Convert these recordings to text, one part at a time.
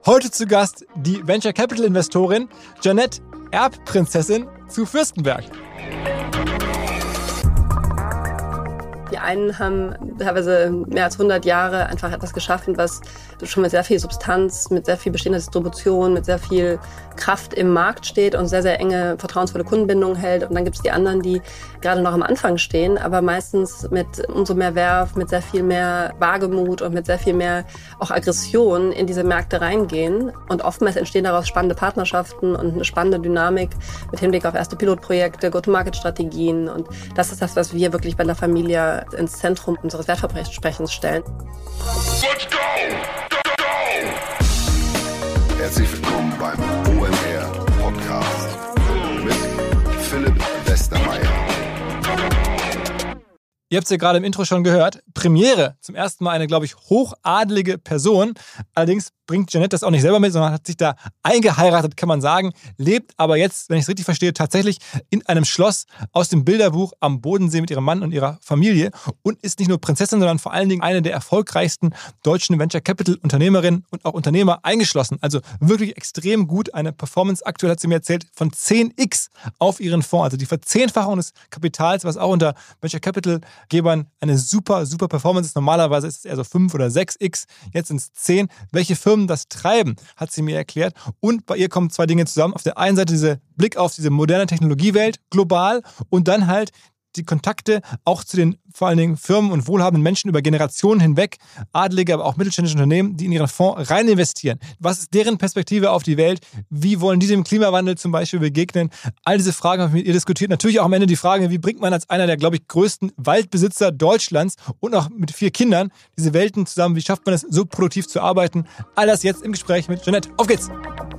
Heute zu Gast die Venture Capital Investorin Jeanette, Erbprinzessin zu Fürstenberg. Die einen haben teilweise mehr als 100 Jahre einfach etwas geschaffen, was schon mit sehr viel Substanz, mit sehr viel bestehender Distribution, mit sehr viel Kraft im Markt steht und sehr, sehr enge, vertrauensvolle Kundenbindung hält. Und dann gibt es die anderen, die gerade noch am Anfang stehen, aber meistens mit umso mehr Werf, mit sehr viel mehr Wagemut und mit sehr viel mehr auch Aggression in diese Märkte reingehen. Und oftmals entstehen daraus spannende Partnerschaften und eine spannende Dynamik mit Hinblick auf erste Pilotprojekte, Go-to-Market-Strategien. Und das ist das, was wir wirklich bei der Familie ins Zentrum unseres Wertversprechens stellen. Let's go! Herzlich willkommen beim OMR Podcast mit Philipp Westermeier. Ihr habt es ja gerade im Intro schon gehört. Premiere. Zum ersten Mal eine, glaube ich, hochadelige Person. Allerdings bringt Jeanette das auch nicht selber mit, sondern hat sich da eingeheiratet, kann man sagen. Lebt aber jetzt, wenn ich es richtig verstehe, tatsächlich in einem Schloss aus dem Bilderbuch am Bodensee mit ihrem Mann und ihrer Familie und ist nicht nur Prinzessin, sondern vor allen Dingen eine der erfolgreichsten deutschen Venture Capital Unternehmerinnen und auch Unternehmer eingeschlossen. Also wirklich extrem gut. Eine Performance aktuell, hat sie mir erzählt, von 10x auf ihren Fonds. Also die Verzehnfachung des Kapitals, was auch unter Venture Capital Gebern eine super Performance ist. Normalerweise ist es eher so 5 oder 6x, jetzt sind es 10. Welche Firmen das treiben, hat sie mir erklärt. Und bei ihr kommen zwei Dinge zusammen. Auf der einen Seite dieser Blick auf diese moderne Technologiewelt, global, und dann halt die Kontakte auch zu den vor allen Dingen Firmen und wohlhabenden Menschen über Generationen hinweg, adelige, aber auch mittelständische Unternehmen, die in ihren Fonds rein investieren. Was ist deren Perspektive auf die Welt? Wie wollen die dem Klimawandel zum Beispiel begegnen? All diese Fragen haben wir mit ihr diskutiert. Natürlich auch am Ende die Frage, wie bringt man als einer der, glaube ich, größten Waldbesitzer Deutschlands und auch mit 4 Kindern diese Welten zusammen? Wie schafft man es, so produktiv zu arbeiten? All das jetzt im Gespräch mit Jeanette. Auf geht's!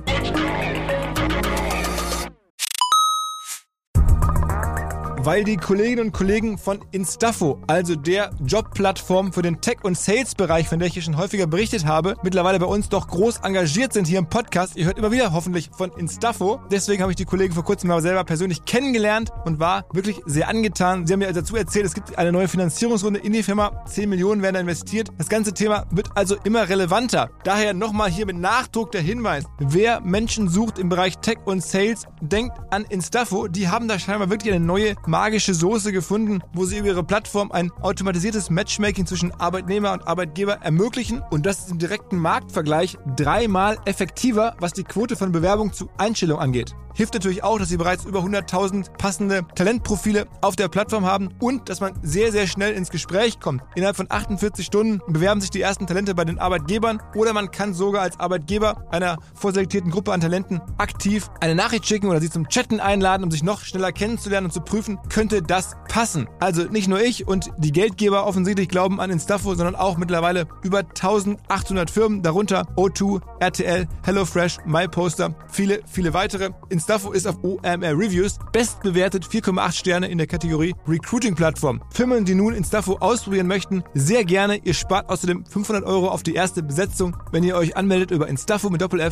Weil die Kolleginnen und Kollegen von Instafo, also der Jobplattform für den Tech- und Sales-Bereich, von der ich hier schon häufiger berichtet habe, mittlerweile bei uns doch groß engagiert sind hier im Podcast. Ihr hört immer wieder hoffentlich von Instafo. Deswegen habe ich die Kollegen vor kurzem mal selber persönlich kennengelernt und war wirklich sehr angetan. Sie haben mir dazu erzählt, es gibt eine neue Finanzierungsrunde in die Firma. 10 Millionen werden da investiert. Das ganze Thema wird also immer relevanter. Daher nochmal hier mit Nachdruck der Hinweis. Wer Menschen sucht im Bereich Tech und Sales, denkt an Instafo. Die haben da scheinbar wirklich eine neue magische Soße gefunden, wo sie über ihre Plattform ein automatisiertes Matchmaking zwischen Arbeitnehmer und Arbeitgeber ermöglichen, und das ist im direkten Marktvergleich 3-mal effektiver, was die Quote von Bewerbung zu Einstellung angeht. Hilft natürlich auch, dass sie bereits über 100.000 passende Talentprofile auf der Plattform haben und dass man sehr, sehr schnell ins Gespräch kommt. Innerhalb von 48 Stunden bewerben sich die ersten Talente bei den Arbeitgebern, oder man kann sogar als Arbeitgeber einer vorselektierten Gruppe an Talenten aktiv eine Nachricht schicken oder sie zum Chatten einladen, um sich noch schneller kennenzulernen und zu prüfen, könnte das passen. Also nicht nur ich und die Geldgeber offensichtlich glauben an Instafo, sondern auch mittlerweile über 1800 Firmen, darunter O2, RTL, HelloFresh, MyPoster, viele, viele weitere. Instafo ist auf OMR Reviews bestbewertet, 4,8 Sterne in der Kategorie Recruiting-Plattform. Firmen, die nun Instafo ausprobieren möchten, sehr gerne. Ihr spart außerdem 500 € auf die erste Besetzung, wenn ihr euch anmeldet über Instafo mit Doppel-F,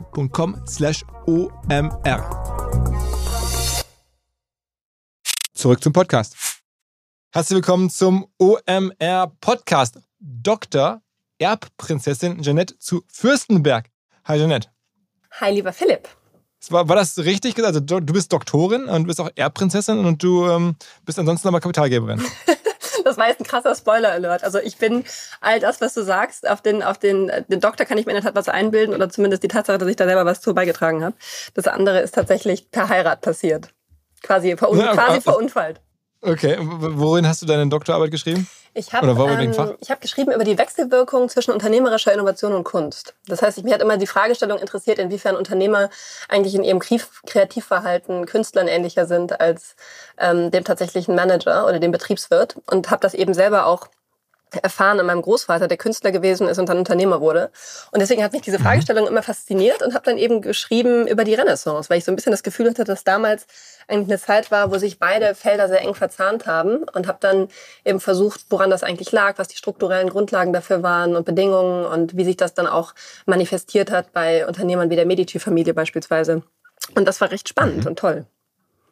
instafo.com/OMR. Zurück zum Podcast. Herzlich willkommen zum OMR Podcast. Dr. Erbprinzessin Jeanette zu Fürstenberg. Hi Jeanette. Hi, lieber Philipp. War das richtig gesagt? Also du bist Doktorin und bist auch Erbprinzessin und du bist ansonsten aber Kapitalgeberin. Das war jetzt ein krasser Spoiler-Alert. Also ich bin all das, was du sagst. Auf den Doktor kann ich mir in der Tat was einbilden, oder zumindest die Tatsache, dass ich da selber was zu beigetragen habe. Das andere ist tatsächlich per Heirat passiert. Quasi verunfallt. Okay, worin hast du deine Doktorarbeit geschrieben? Ich habe geschrieben über die Wechselwirkung zwischen unternehmerischer Innovation und Kunst. Das heißt, mich hat immer die Fragestellung interessiert, inwiefern Unternehmer eigentlich in ihrem Kreativverhalten Künstlern ähnlicher sind als dem tatsächlichen Manager oder dem Betriebswirt, und habe das eben selber auch erfahren an meinem Großvater, der Künstler gewesen ist und dann Unternehmer wurde. Und deswegen hat mich diese Fragestellung immer fasziniert und habe dann eben geschrieben über die Renaissance, weil ich so ein bisschen das Gefühl hatte, dass damals eigentlich eine Zeit war, wo sich beide Felder sehr eng verzahnt haben, und habe dann eben versucht, woran das eigentlich lag, was die strukturellen Grundlagen dafür waren und Bedingungen und wie sich das dann auch manifestiert hat bei Unternehmern wie der Medici-Familie beispielsweise. Und das war recht spannend und toll.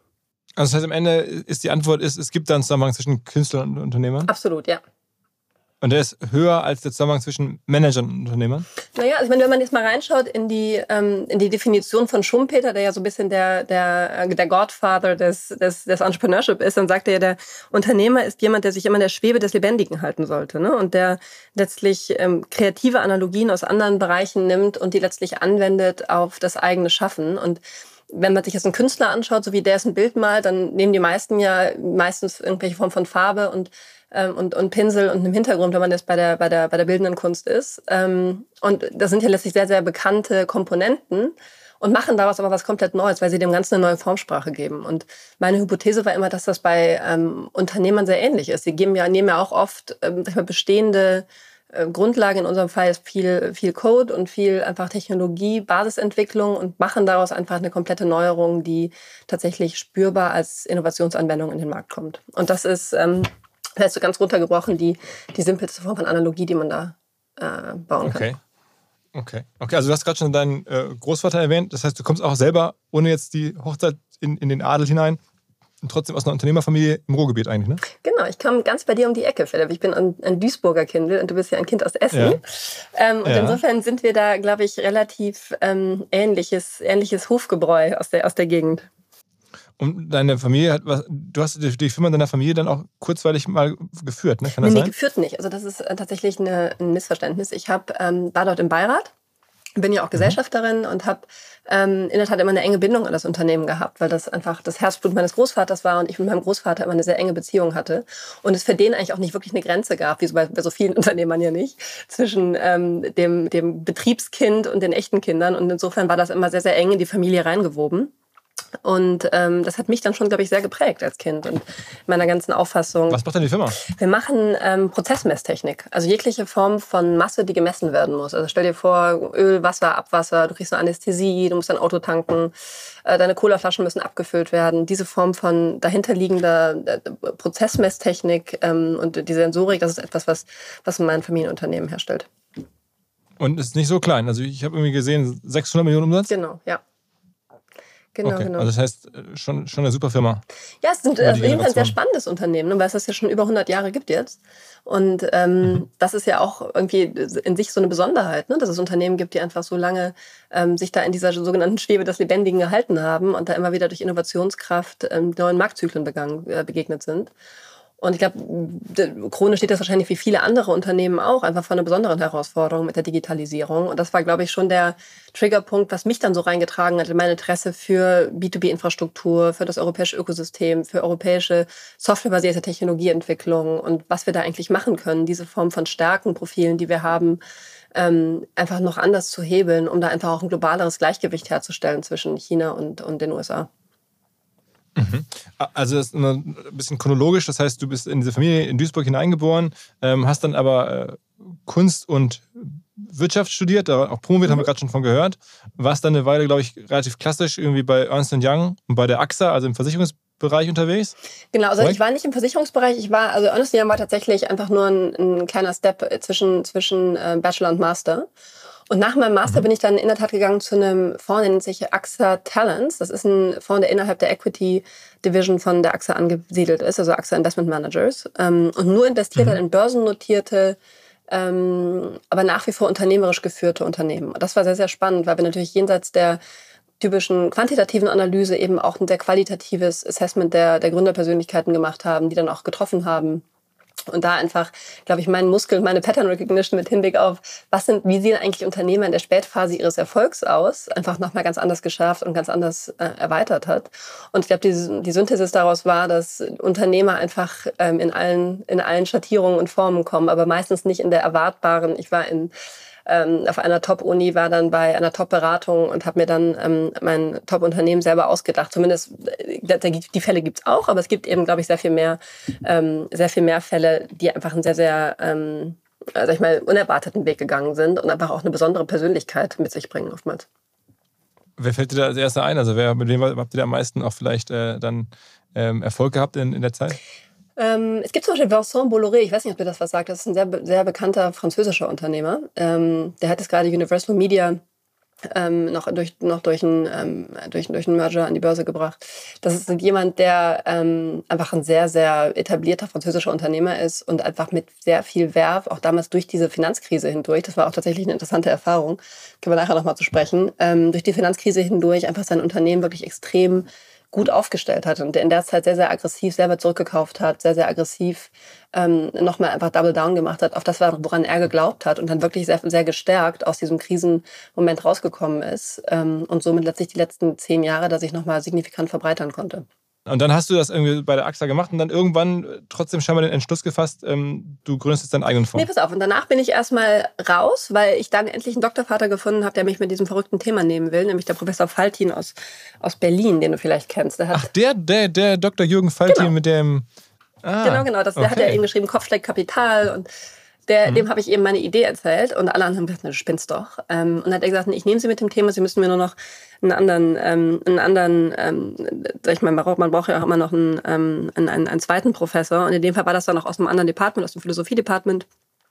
Also das heißt, am Ende ist die Antwort, es gibt da einen Zusammenhang zwischen Künstlern und Unternehmern? Absolut, ja. Und der ist höher als der Zusammenhang zwischen Managern und Unternehmern? Naja, also ich meine, wenn man jetzt mal reinschaut in die Definition von Schumpeter, der ja so ein bisschen der Godfather des Entrepreneurship ist, dann sagt er ja, der Unternehmer ist jemand, der sich immer in der Schwebe des Lebendigen halten sollte, ne? Und der letztlich kreative Analogien aus anderen Bereichen nimmt und die letztlich anwendet auf das eigene Schaffen. Und wenn man sich jetzt einen Künstler anschaut, so wie der es ein Bild malt, dann nehmen die meisten ja meistens irgendwelche Form von Farbe und Pinsel und einem Hintergrund, wenn man jetzt bei der bildenden Kunst ist. Und das sind ja letztlich sehr, sehr bekannte Komponenten und machen daraus aber was komplett Neues, weil sie dem Ganzen eine neue Formsprache geben. Und meine Hypothese war immer, dass das bei Unternehmern sehr ähnlich ist. Sie nehmen ja auch oft bestehende Grundlage, in unserem Fall ist viel Code und viel einfach Technologie, Basisentwicklung und machen daraus einfach eine komplette Neuerung, die tatsächlich spürbar als Innovationsanwendung in den Markt kommt. Und das ist vielleicht so ganz runtergebrochen die simpelste Form von Analogie, die man da bauen kann. Okay, also du hast gerade schon deinen Großvater erwähnt. Das heißt, du kommst auch selber, ohne jetzt die Hochzeit in den Adel hinein, und trotzdem aus einer Unternehmerfamilie im Ruhrgebiet eigentlich, ne? Genau, ich komme ganz bei dir um die Ecke, Philipp. Ich bin ein Duisburger Kind und du bist ja ein Kind aus Essen. Ja. Und insofern sind wir da, glaube ich, relativ ähnliches Hofgebräu aus der Gegend. Und deine Familie du hast die Firma deiner Familie dann auch kurzweilig mal geführt, ne? Kann das sein? Nee, geführt nicht. Also das ist tatsächlich ein Missverständnis. Ich war dort im Beirat, bin ja auch Gesellschafterin und habe in der Tat immer eine enge Bindung an das Unternehmen gehabt, weil das einfach das Herzblut meines Großvaters war und ich mit meinem Großvater immer eine sehr enge Beziehung hatte. Und es für den eigentlich auch nicht wirklich eine Grenze gab, wie so bei so vielen Unternehmern ja nicht, zwischen dem Betriebskind und den echten Kindern. Und insofern war das immer sehr, sehr eng in die Familie reingewoben. Und das hat mich dann schon, glaube ich, sehr geprägt als Kind und meiner ganzen Auffassung. Was macht denn die Firma? Wir machen Prozessmesstechnik, also jegliche Form von Masse, die gemessen werden muss. Also stell dir vor, Öl, Wasser, Abwasser, du kriegst eine Anästhesie, du musst dein Auto tanken, deine Colaflaschen müssen abgefüllt werden. Diese Form von dahinterliegender Prozessmesstechnik und die Sensorik, das ist etwas, was mein Familienunternehmen herstellt. Und ist nicht so klein. Also ich habe irgendwie gesehen, 600 Millionen Umsatz? Genau, ja. Genau. Also das heißt, schon eine super Firma. Ja, es ist auf jeden Fall ein sehr spannendes Unternehmen, weil es das ja schon über 100 Jahre gibt jetzt. Und das ist ja auch irgendwie in sich so eine Besonderheit, ne? Dass es Unternehmen gibt, die einfach so lange sich da in dieser sogenannten Schwebe des Lebendigen gehalten haben und da immer wieder durch Innovationskraft neuen Marktzyklen begegnet sind. Und ich glaube, Krone steht das wahrscheinlich wie viele andere Unternehmen auch einfach vor einer besonderen Herausforderung mit der Digitalisierung. Und das war, glaube ich, schon der Triggerpunkt, was mich dann so reingetragen hat in mein Interesse für B2B-Infrastruktur, für das europäische Ökosystem, für europäische softwarebasierte Technologieentwicklung und was wir da eigentlich machen können, diese Form von Stärkenprofilen, die wir haben, einfach noch anders zu hebeln, um da einfach auch ein globaleres Gleichgewicht herzustellen zwischen China und den USA. Also das ist ein bisschen chronologisch, das heißt, du bist in diese Familie in Duisburg hineingeboren, hast dann aber Kunst und Wirtschaft studiert, auch promoviert, haben wir gerade schon von gehört, warst dann eine Weile, glaube ich, relativ klassisch irgendwie bei Ernst & Young und bei der AXA, also im Versicherungsbereich unterwegs. Genau, also ich war nicht im Versicherungsbereich, also Ernst & Young war tatsächlich einfach nur ein kleiner Step zwischen Bachelor und Master. Und nach meinem Master bin ich dann in der Tat gegangen zu einem Fonds, der nennt sich AXA Talents. Das ist ein Fonds, der innerhalb der Equity Division von der AXA angesiedelt ist, also AXA Investment Managers. Und nur investiert hat in börsennotierte, aber nach wie vor unternehmerisch geführte Unternehmen. Und das war sehr, sehr spannend, weil wir natürlich jenseits der typischen quantitativen Analyse eben auch ein sehr qualitatives Assessment der Gründerpersönlichkeiten gemacht haben, die dann auch getroffen haben. Und da einfach, glaube ich, meinen Muskel, meine Pattern Recognition mit Hinblick auf, wie sehen eigentlich Unternehmer in der Spätphase ihres Erfolgs aus, einfach nochmal ganz anders geschärft und ganz anders erweitert hat. Und ich glaube, die Synthesis daraus war, dass Unternehmer einfach in allen Schattierungen und Formen kommen, aber meistens nicht in der erwartbaren. Ich war auf einer Top-Uni, war dann bei einer Top-Beratung und habe mir dann mein Top-Unternehmen selber ausgedacht. Zumindest die Fälle gibt's auch, aber es gibt eben, glaube ich, sehr viel mehr Fälle, die einfach einen sehr, sehr, sag ich mal, unerwarteten Weg gegangen sind und einfach auch eine besondere Persönlichkeit mit sich bringen oftmals. Wer fällt dir da als Erster ein? Also mit wem habt ihr da am meisten auch vielleicht dann Erfolg gehabt in der Zeit? Es gibt zum Beispiel Vincent Bolloré, ich weiß nicht, ob dir das was sagt, das ist ein sehr, sehr bekannter französischer Unternehmer. Der hat jetzt gerade Universal Media noch durch einen Merger an die Börse gebracht. Das ist jemand, der einfach ein sehr, sehr etablierter französischer Unternehmer ist und einfach mit sehr viel Werf, auch damals durch diese Finanzkrise hindurch, das war auch tatsächlich eine interessante Erfahrung, können wir nachher nochmal zu sprechen, durch die Finanzkrise hindurch einfach sein Unternehmen wirklich extrem gut aufgestellt hat und der in der Zeit sehr, sehr aggressiv selber zurückgekauft hat, sehr, sehr aggressiv nochmal einfach Double Down gemacht hat auf das, woran er geglaubt hat und dann wirklich sehr, sehr gestärkt aus diesem Krisenmoment rausgekommen ist und somit letztlich die letzten 10 Jahre da sich nochmal signifikant verbreitern konnte. Und dann hast du das irgendwie bei der AXA gemacht und dann irgendwann trotzdem scheinbar den Entschluss gefasst, du gründest jetzt deinen eigenen Fonds. Nee, pass auf. Und danach bin ich erstmal raus, weil ich dann endlich einen Doktorvater gefunden habe, der mich mit diesem verrückten Thema nehmen will, nämlich der Professor Faltin aus Berlin, den du vielleicht kennst. Der Dr. Jürgen Faltin, genau. Mit dem... Genau. Der hat ja eben geschrieben, Kopf schlägt Kapital und dem habe ich eben meine Idee erzählt und alle anderen haben gesagt, du spinnst doch. Und dann hat er gesagt, ich nehme Sie mit dem Thema, Sie müssen mir nur noch einen anderen, sag ich mal, man braucht ja auch immer noch einen zweiten Professor und in dem Fall war das dann auch aus einem anderen Department, aus dem Philosophie-Department,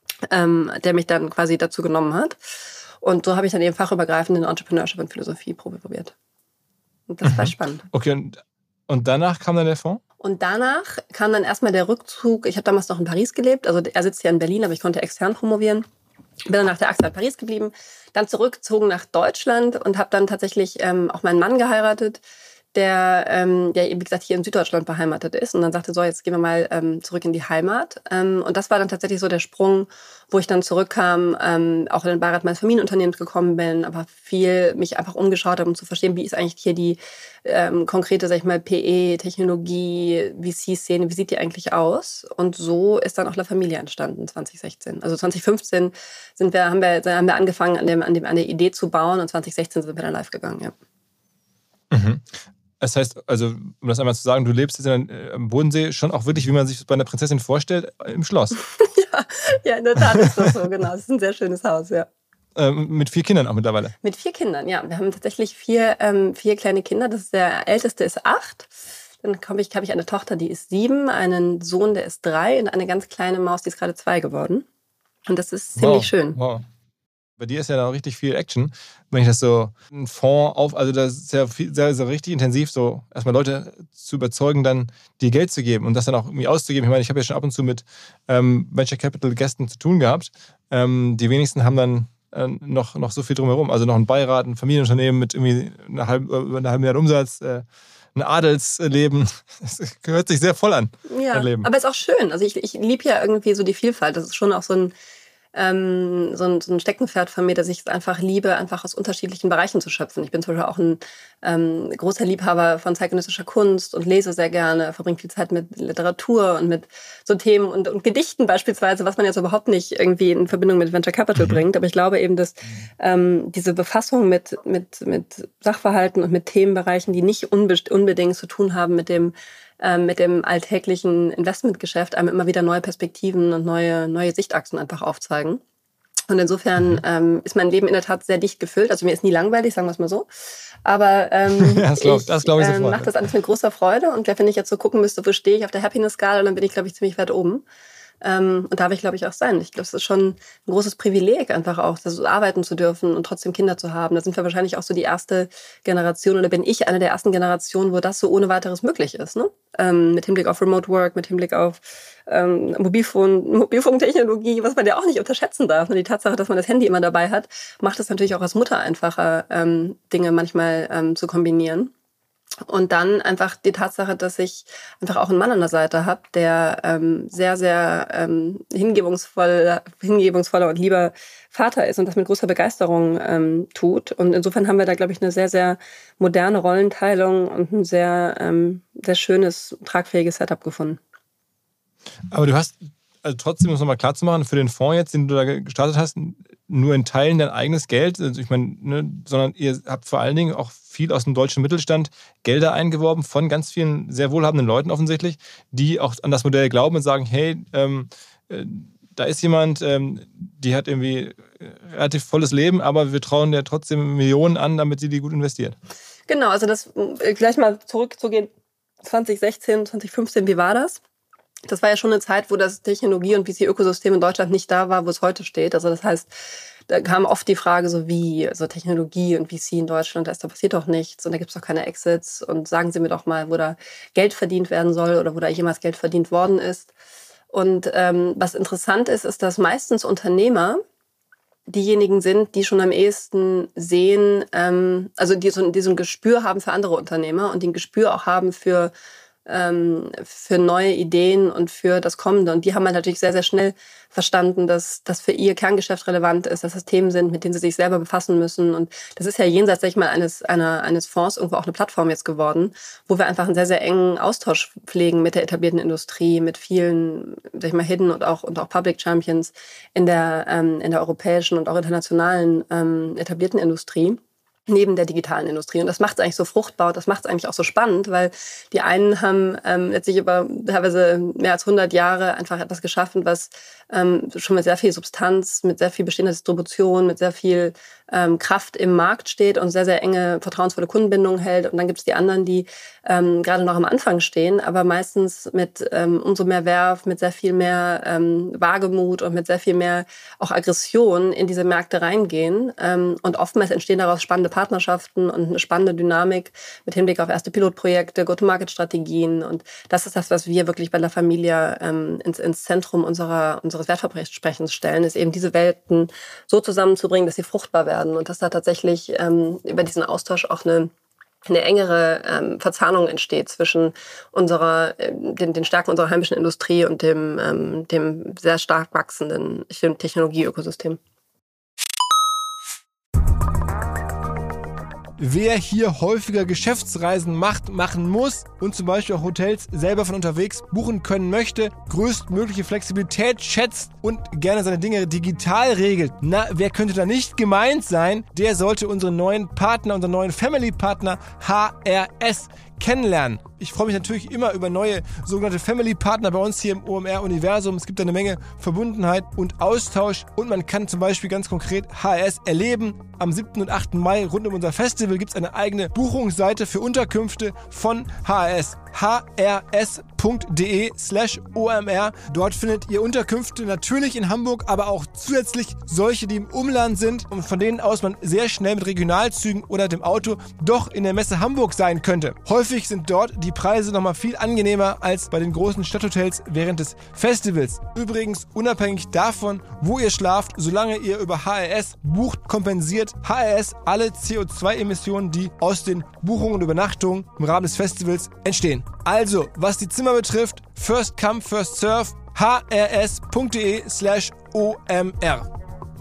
der mich dann quasi dazu genommen hat. Und so habe ich dann eben fachübergreifend in Entrepreneurship und Philosophie probiert. Und das war spannend. Okay, und danach kam dann der Fonds? Und danach kam dann erstmal der Rückzug. Ich habe damals noch in Paris gelebt. Also er sitzt ja in Berlin, aber ich konnte extern promovieren. Bin dann nach der AXA in Paris geblieben. Dann zurückgezogen nach Deutschland und habe dann tatsächlich auch meinen Mann geheiratet, der wie gesagt, hier in Süddeutschland beheimatet ist. Und dann sagte so, jetzt gehen wir mal zurück in die Heimat. Und das war dann tatsächlich so der Sprung, wo ich dann zurückkam, auch in den Beirat meines Familienunternehmens gekommen bin, aber viel mich einfach umgeschaut habe, um zu verstehen, wie ist eigentlich hier die konkrete, sag ich mal, PE-Technologie, VC-Szene, wie sieht die eigentlich aus? Und so ist dann auch La Familia entstanden, 2016. Also 2015 haben wir angefangen, an der Idee zu bauen und 2016 sind wir dann live gegangen, ja. Mhm. Das heißt, also, um das einmal zu sagen, du lebst jetzt am Bodensee schon auch wirklich, wie man sich das bei einer Prinzessin vorstellt, im Schloss. Ja, in der Tat ist das so, genau. Es ist ein sehr schönes Haus, ja. Mit 4 Kindern auch mittlerweile? Mit 4 Kindern, ja. Wir haben tatsächlich 4 kleine Kinder. Der älteste ist 8. Dann habe ich eine Tochter, die ist 7, einen Sohn, der ist 3 und eine ganz kleine Maus, die ist gerade 2 geworden. Und das ist ziemlich schön. Wow. Bei dir ist ja da richtig viel Action. Wenn ich das so einen Fonds also das ist ja sehr, sehr richtig intensiv, so erstmal Leute zu überzeugen, dann dir Geld zu geben und das dann auch irgendwie auszugeben. Ich meine, ich habe ja schon ab und zu mit Venture Capital Gästen zu tun gehabt. Die wenigsten haben dann noch so viel drumherum. Also noch ein Beirat, ein Familienunternehmen mit irgendwie einer halben Milliarde Umsatz, ein Adelsleben. Das gehört sich sehr voll an. Ja, aber es ist auch schön. Also ich liebe ja irgendwie so die Vielfalt. Das ist schon auch so ein Steckenpferd von mir, dass ich es einfach liebe, einfach aus unterschiedlichen Bereichen zu schöpfen. Ich bin zum Beispiel auch ein großer Liebhaber von zeitgenössischer Kunst und lese sehr gerne, verbringe viel Zeit mit Literatur und mit so Themen und Gedichten beispielsweise, was man jetzt überhaupt nicht irgendwie in Verbindung mit Venture Capital bringt. Aber ich glaube eben, dass diese Befassung mit Sachverhalten und mit Themenbereichen, die nicht unbedingt zu tun haben mit dem alltäglichen Investmentgeschäft, einem immer wieder neue Perspektiven und neue Sichtachsen einfach aufzeigen. Und insofern ist mein Leben in der Tat sehr dicht gefüllt. Also mir ist nie langweilig, sagen wir es mal so. Aber das glaub ich sofort. Mache das alles mit großer Freude. Und wenn ich jetzt so gucken müsste, wo stehe ich auf der Happiness-Skala, dann bin ich, glaube ich, ziemlich weit oben. Und da will ich, glaube ich, auch sein. Ich glaube, es ist schon ein großes Privileg, einfach auch so arbeiten zu dürfen und trotzdem Kinder zu haben. Da sind wir wahrscheinlich auch so die erste Generation, oder bin ich eine der ersten Generationen, wo das so ohne weiteres möglich ist. Ne? Mit Hinblick auf Remote Work, mit Hinblick auf Mobilfunktechnologie, was man ja auch nicht unterschätzen darf. Und die Tatsache, dass man das Handy immer dabei hat, macht es natürlich auch als Mutter einfacher, Dinge manchmal zu kombinieren. Und dann einfach die Tatsache, dass ich einfach auch einen Mann an der Seite habe, der sehr, sehr hingebungsvoller und lieber Vater ist und das mit großer Begeisterung tut. Und insofern haben wir da, glaube ich, eine sehr, sehr moderne Rollenteilung und ein sehr, sehr schönes, tragfähiges Setup gefunden. Aber du hast, also trotzdem, um es nochmal klar zu machen, für den Fonds jetzt, den du da gestartet hast, nur in Teilen dein eigenes Geld, also ich meine, sondern ihr habt vor allen Dingen auch viel aus dem deutschen Mittelstand Gelder eingeworben von ganz vielen sehr wohlhabenden Leuten offensichtlich, die auch an das Modell glauben und sagen, hey, da ist jemand, die hat irgendwie relativ volles Leben, aber wir trauen der trotzdem Millionen an, damit sie die gut investiert. Genau, also das gleich mal zurückzugehen, 2016, 2015, wie war das? Das war ja schon eine Zeit, wo das Technologie- und VC-Ökosystem in Deutschland nicht da war, wo es heute steht. Also das heißt, da kam oft die Frage so wie, so Technologie und VC in Deutschland, da passiert doch nichts und da gibt es doch keine Exits und sagen Sie mir doch mal, wo da Geld verdient werden soll oder wo da jemals Geld verdient worden ist. Und was interessant ist, dass meistens Unternehmer diejenigen sind, die schon am ehesten sehen, also die so ein Gespür haben für andere Unternehmer und die ein Gespür auch haben für neue Ideen und für das Kommende. Und die haben halt natürlich sehr, sehr schnell verstanden, dass das für ihr Kerngeschäft relevant ist, dass das Themen sind, mit denen sie sich selber befassen müssen. Und das ist ja jenseits, sag ich mal, eines Fonds irgendwo auch eine Plattform jetzt geworden, wo wir einfach einen sehr, sehr engen Austausch pflegen mit der etablierten Industrie, mit vielen, sag ich mal, Hidden und auch Public Champions in der europäischen und auch internationalen etablierten Industrie. Neben der digitalen Industrie. Und das macht es eigentlich so fruchtbar, das macht es eigentlich auch so spannend, weil die einen haben letztlich über teilweise mehr als 100 Jahre einfach etwas geschaffen, was schon mit sehr viel Substanz, mit sehr viel bestehender Distribution, mit sehr viel Kraft im Markt steht und sehr, sehr enge, vertrauensvolle Kundenbindung hält. Und dann gibt es die anderen, die gerade noch am Anfang stehen, aber meistens mit umso mehr Werf, mit sehr viel mehr Wagemut und mit sehr viel mehr auch Aggression in diese Märkte reingehen. Und oftmals entstehen daraus spannende Partnerschaften und eine spannende Dynamik mit Hinblick auf erste Pilotprojekte, Go-to-Market-Strategien. Und das ist das, was wir wirklich bei La Familia ins Zentrum unseres Wertversprechens stellen, ist eben diese Welten so zusammenzubringen, dass sie fruchtbar werden und dass da tatsächlich über diesen Austausch auch eine engere Verzahnung entsteht zwischen den Stärken unserer heimischen Industrie und dem sehr stark wachsenden Technologie-Ökosystem. Wer hier häufiger Geschäftsreisen machen muss und zum Beispiel auch Hotels selber von unterwegs buchen können möchte, größtmögliche Flexibilität schätzt und gerne seine Dinge digital regelt. Na, wer könnte da nicht gemeint sein? Der sollte unseren neuen Family-Partner HRS kennenlernen. Ich freue mich natürlich immer über neue sogenannte Family-Partner bei uns hier im OMR-Universum. Es gibt eine Menge Verbundenheit und Austausch und man kann zum Beispiel ganz konkret HRS erleben. Am 7. und 8. Mai rund um unser Festival gibt es eine eigene Buchungsseite für Unterkünfte von HRS. hrs.de/OMR. Dort findet ihr Unterkünfte natürlich in Hamburg, aber auch zusätzlich solche, die im Umland sind und von denen aus man sehr schnell mit Regionalzügen oder dem Auto doch in der Messe Hamburg sein könnte. Häufig sind dort die Preise nochmal viel angenehmer als bei den großen Stadthotels während des Festivals. Übrigens, unabhängig davon, wo ihr schlaft, solange ihr über HRS bucht, kompensiert HRS alle CO2-Emissionen, die aus den Buchungen und Übernachtungen im Rahmen des Festivals entstehen. Also, was die Zimmer betrifft, first come, first serve, hrs.de/OMR.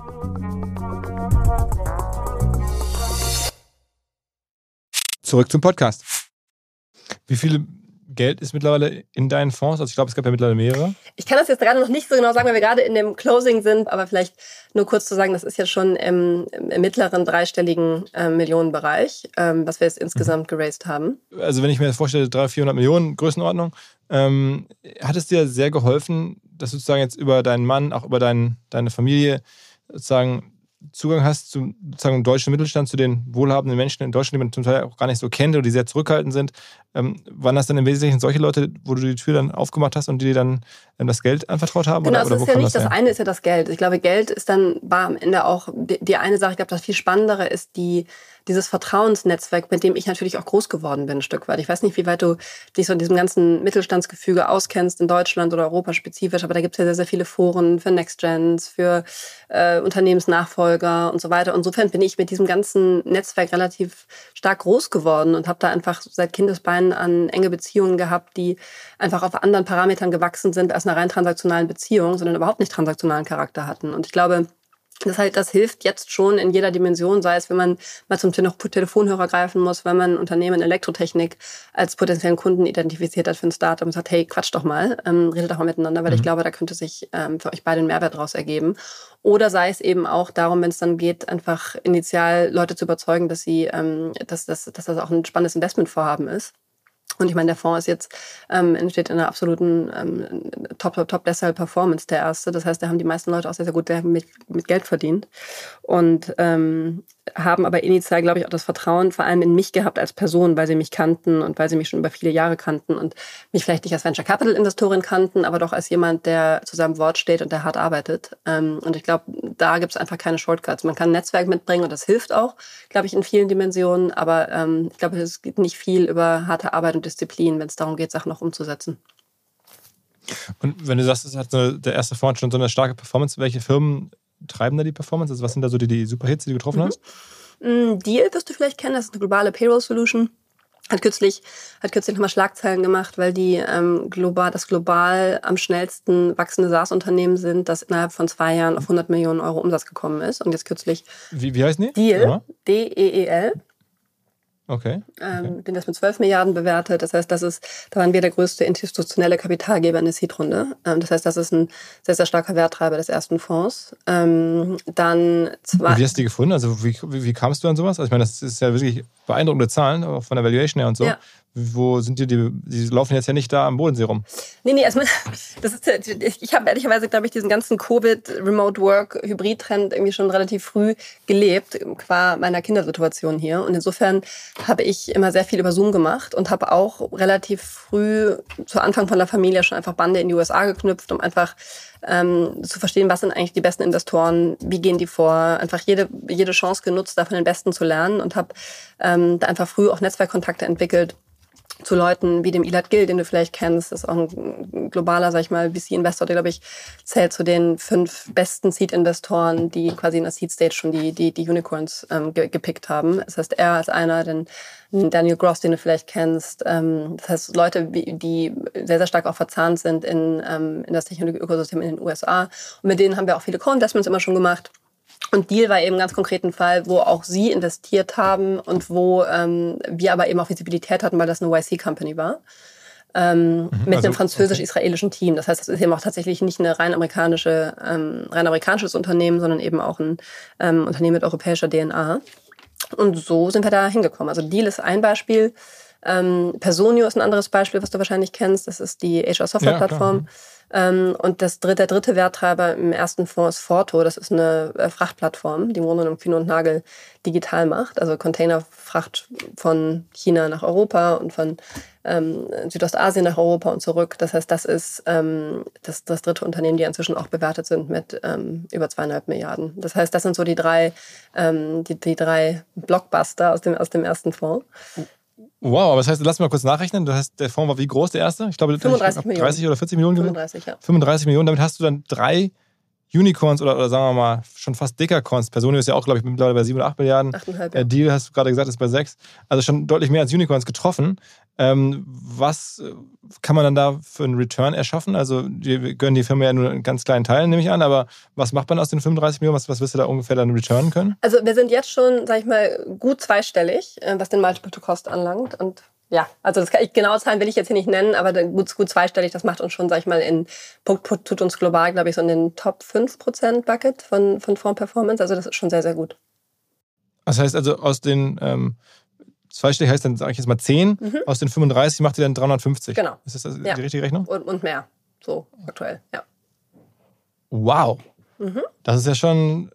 Zurück zum Podcast. Wie viel Geld ist mittlerweile in deinen Fonds? Also ich glaube, es gab ja mittlerweile mehrere. Ich kann das jetzt gerade noch nicht so genau sagen, weil wir gerade in dem Closing sind, aber vielleicht nur kurz zu sagen, das ist jetzt schon im mittleren dreistelligen Millionenbereich, was wir jetzt insgesamt geraced haben. Also wenn ich mir das vorstelle, 300-400 Millionen Größenordnung, hat es dir sehr geholfen, dass du sozusagen jetzt über deinen Mann, auch über deine Familie sozusagen Zugang hast zum sozusagen deutschen Mittelstand, zu den wohlhabenden Menschen in Deutschland, die man zum Teil auch gar nicht so kennt oder die sehr zurückhaltend sind. Waren das dann im Wesentlichen solche Leute, wo du die Tür dann aufgemacht hast und die dir dann das Geld anvertraut haben? Genau, oder das ist ja nicht, das eine ist ja das Geld. Ich glaube, Geld war am Ende auch die eine Sache. Ich glaube, das viel Spannendere ist dieses Vertrauensnetzwerk, mit dem ich natürlich auch groß geworden bin, ein Stück weit. Ich weiß nicht, wie weit du dich so in diesem ganzen Mittelstandsgefüge auskennst, in Deutschland oder Europa spezifisch, aber da gibt es ja sehr, sehr viele Foren für NextGens, für Unternehmensnachfolger und so weiter. Und insofern bin ich mit diesem ganzen Netzwerk relativ stark groß geworden und habe da einfach seit Kindesbeinen an enge Beziehungen gehabt, die einfach auf anderen Parametern gewachsen sind als einer rein transaktionalen Beziehung, sondern überhaupt nicht transaktionalen Charakter hatten. Und ich glaube, das hilft jetzt schon in jeder Dimension, sei es, wenn man mal zum Telefonhörer greifen muss, wenn man ein Unternehmen in Elektrotechnik als potenziellen Kunden identifiziert hat für ein Startup und sagt, hey, quatsch doch mal, redet doch mal miteinander, weil ich glaube, da könnte sich für euch beide ein Mehrwert daraus ergeben. Oder sei es eben auch darum, wenn es dann geht, einfach initial Leute zu überzeugen, dass das auch ein spannendes Investmentvorhaben ist. Und ich meine, der Fonds ist jetzt entsteht in einer absoluten Top-Decile-Performance, der erste. Das heißt, da haben die meisten Leute auch sehr, sehr gut mit Geld verdient. Und haben aber initial, glaube ich, auch das Vertrauen vor allem in mich gehabt als Person, weil sie mich kannten und weil sie mich schon über viele Jahre kannten und mich vielleicht nicht als Venture-Capital-Investorin kannten, aber doch als jemand, der zu seinem Wort steht und der hart arbeitet. Und ich glaube, da gibt es einfach keine Shortcuts. Man kann ein Netzwerk mitbringen und das hilft auch, glaube ich, in vielen Dimensionen. Aber ich glaube, es geht nicht viel über harte Arbeit und Disziplin, wenn es darum geht, Sachen noch umzusetzen. Und wenn du sagst, es hat der erste Fonds schon so eine starke Performance, welche Firmen treiben da die Performance? Also was sind da so die Superhits, die du getroffen hast? Deal wirst du vielleicht kennen, das ist eine globale Payroll-Solution. Hat kürzlich nochmal Schlagzeilen gemacht, weil die das global am schnellsten wachsende SaaS-Unternehmen sind, das innerhalb von 2 Jahren auf 100 Millionen Euro Umsatz gekommen ist. Und jetzt kürzlich... Wie heißen die? Deal, D-E-E-L. Okay. Den das mit 12 Milliarden bewertet. Das heißt, da waren wir der größte institutionelle Kapitalgeber in der Seed-Runde. Das heißt, das ist ein sehr, sehr starker Werttreiber des ersten Fonds. Dann Wie hast du die gefunden? Also wie kamst du an sowas? Also ich meine, das ist ja wirklich beeindruckende Zahlen, auch von der Valuation her und so. Ja. Wo sind die laufen jetzt ja nicht da am Bodensee rum? Nee, erstmal, ich habe ehrlicherweise, glaube ich, diesen ganzen Covid-Remote-Work-Hybrid-Trend irgendwie schon relativ früh gelebt, qua meiner Kindersituation hier. Und insofern habe ich immer sehr viel über Zoom gemacht und habe auch relativ früh zu Anfang von der Familie schon einfach Bande in die USA geknüpft, um einfach zu verstehen, was sind eigentlich die besten Investoren, wie gehen die vor, einfach jede Chance genutzt, da von den Besten zu lernen und habe da einfach früh auch Netzwerkkontakte entwickelt zu Leuten wie dem Elad Gil, den du vielleicht kennst. Das ist auch ein globaler, sag ich mal, VC-Investor, der, glaube ich, zählt zu den 5 besten Seed-Investoren, die quasi in der Seed-Stage schon die Unicorns gepickt haben. Das heißt, er als einer, den Daniel Gross, den du vielleicht kennst. Das heißt, Leute, die sehr, sehr stark auch verzahnt sind in das Technologie-Ökosystem in den USA. Und mit denen haben wir auch viele Co-Investments immer schon gemacht. Und Deal war eben ein ganz konkreten Fall, wo auch sie investiert haben und wo wir aber eben auch Visibilität hatten, weil das eine YC-Company war. Mit einem französisch-israelischen Team. Das heißt, das ist eben auch tatsächlich nicht eine rein amerikanisches Unternehmen, sondern eben auch ein Unternehmen mit europäischer DNA. Und so sind wir da hingekommen. Also Deal ist ein Beispiel. Personio ist ein anderes Beispiel, was du wahrscheinlich kennst. Das ist die HR-Software-Plattform. Ja, und der dritte Werttreiber im ersten Fonds ist Forto. Das ist eine Frachtplattform, die im Grunde genommen Kühne und Nagel digital macht. Also Containerfracht von China nach Europa und von Südostasien nach Europa und zurück. Das heißt, das ist das dritte Unternehmen, die inzwischen auch bewertet sind mit über 2,5 Milliarden. Das heißt, das sind so die drei Blockbuster aus dem ersten Fonds. Wow, aber das heißt, lass mich mal kurz nachrechnen. Das heißt, der Fonds war wie groß, der erste? Ich glaube, 35 Millionen. 30 oder 40 Millionen gewesen? 35, ja. 35 Millionen, damit hast du dann 3 Unicorns oder sagen wir mal schon fast Decacorns. Personio ist ja auch, glaube ich, mittlerweile bei 7 oder 8 Milliarden. 8,5, ja. Deal, hast du gerade gesagt, ist bei 6. Also schon deutlich mehr als Unicorns getroffen. Was kann man dann da für einen Return erschaffen? Also die gönnen die Firma ja nur einen ganz kleinen Teil, nehme ich an. Aber was macht man aus den 35 Millionen? Was wirst du da ungefähr dann returnen können? Also wir sind jetzt schon, sag ich mal, gut zweistellig, was den Multiple to Cost anlangt. Und ja, also das kann ich, genaue Zahlen will ich jetzt hier nicht nennen, aber gut zweistellig, das macht uns schon, sag ich mal, tut uns global, glaube ich, so in den Top 5% Bucket von Fonds-Performance. Also das ist schon sehr, sehr gut. Das heißt also, aus den zweistellig heißt dann, sage ich jetzt mal 10, aus den 35 macht ihr dann 350. Genau. Ist das die richtige Rechnung? Und mehr, so aktuell, ja. Wow. Das ist ja schon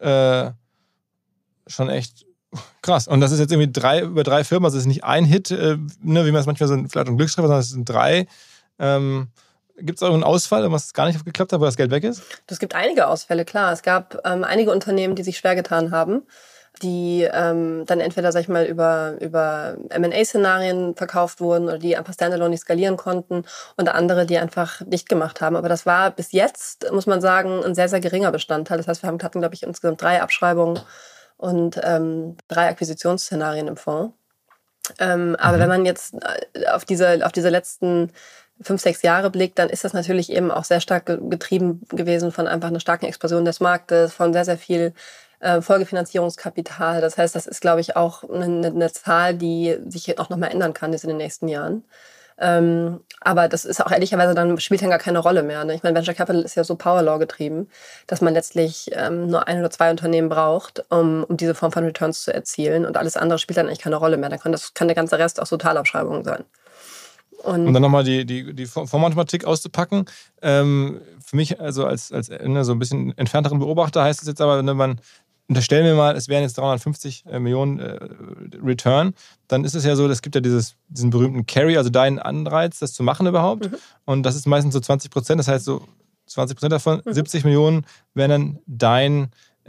echt krass. Und das ist jetzt irgendwie über 3 Firmen, also es ist nicht ein Hit, wie man es manchmal so vielleicht ein Glückstreffer, sondern es sind 3. Gibt es auch einen Ausfall, was gar nicht geklappt hat, wo das Geld weg ist? Es gibt einige Ausfälle, klar. Es gab einige Unternehmen, die sich schwer getan haben, die dann entweder, sag ich mal, über M&A-Szenarien verkauft wurden oder die einfach standalone nicht skalieren konnten und andere, die einfach dicht gemacht haben. Aber das war bis jetzt, muss man sagen, ein sehr, sehr geringer Bestandteil. Das heißt, wir hatten, glaube ich, insgesamt 3 Abschreibungen und 3 Akquisitionsszenarien im Fonds. Aber wenn man jetzt auf diese letzten 5-6 Jahre blickt, dann ist das natürlich eben auch sehr stark getrieben gewesen von einfach einer starken Explosion des Marktes, von sehr, sehr viel Folgefinanzierungskapital. Das heißt, das ist, glaube ich, auch eine Zahl, die sich auch nochmal ändern kann jetzt in den nächsten Jahren. Aber das ist auch ehrlicherweise dann, spielt dann gar keine Rolle mehr. Ne? Ich meine, Venture Capital ist ja so Power Law getrieben, dass man letztlich nur 1 oder 2 Unternehmen braucht, um diese Form von Returns zu erzielen. Und alles andere spielt dann eigentlich keine Rolle mehr. Dann kann der ganze Rest auch Totalabschreibungen sein. Um dann nochmal die Fondsmathematik auszupacken. Für mich, also als so ein bisschen entfernteren Beobachter, heißt es jetzt aber, wenn man unterstellen wir mal, es wären jetzt 350 Millionen Return, dann ist es ja so, es gibt ja diesen berühmten Carry, also deinen Anreiz, das zu machen überhaupt. Und das ist meistens so 20%, das heißt so 20% davon, 70 Millionen wären dann dein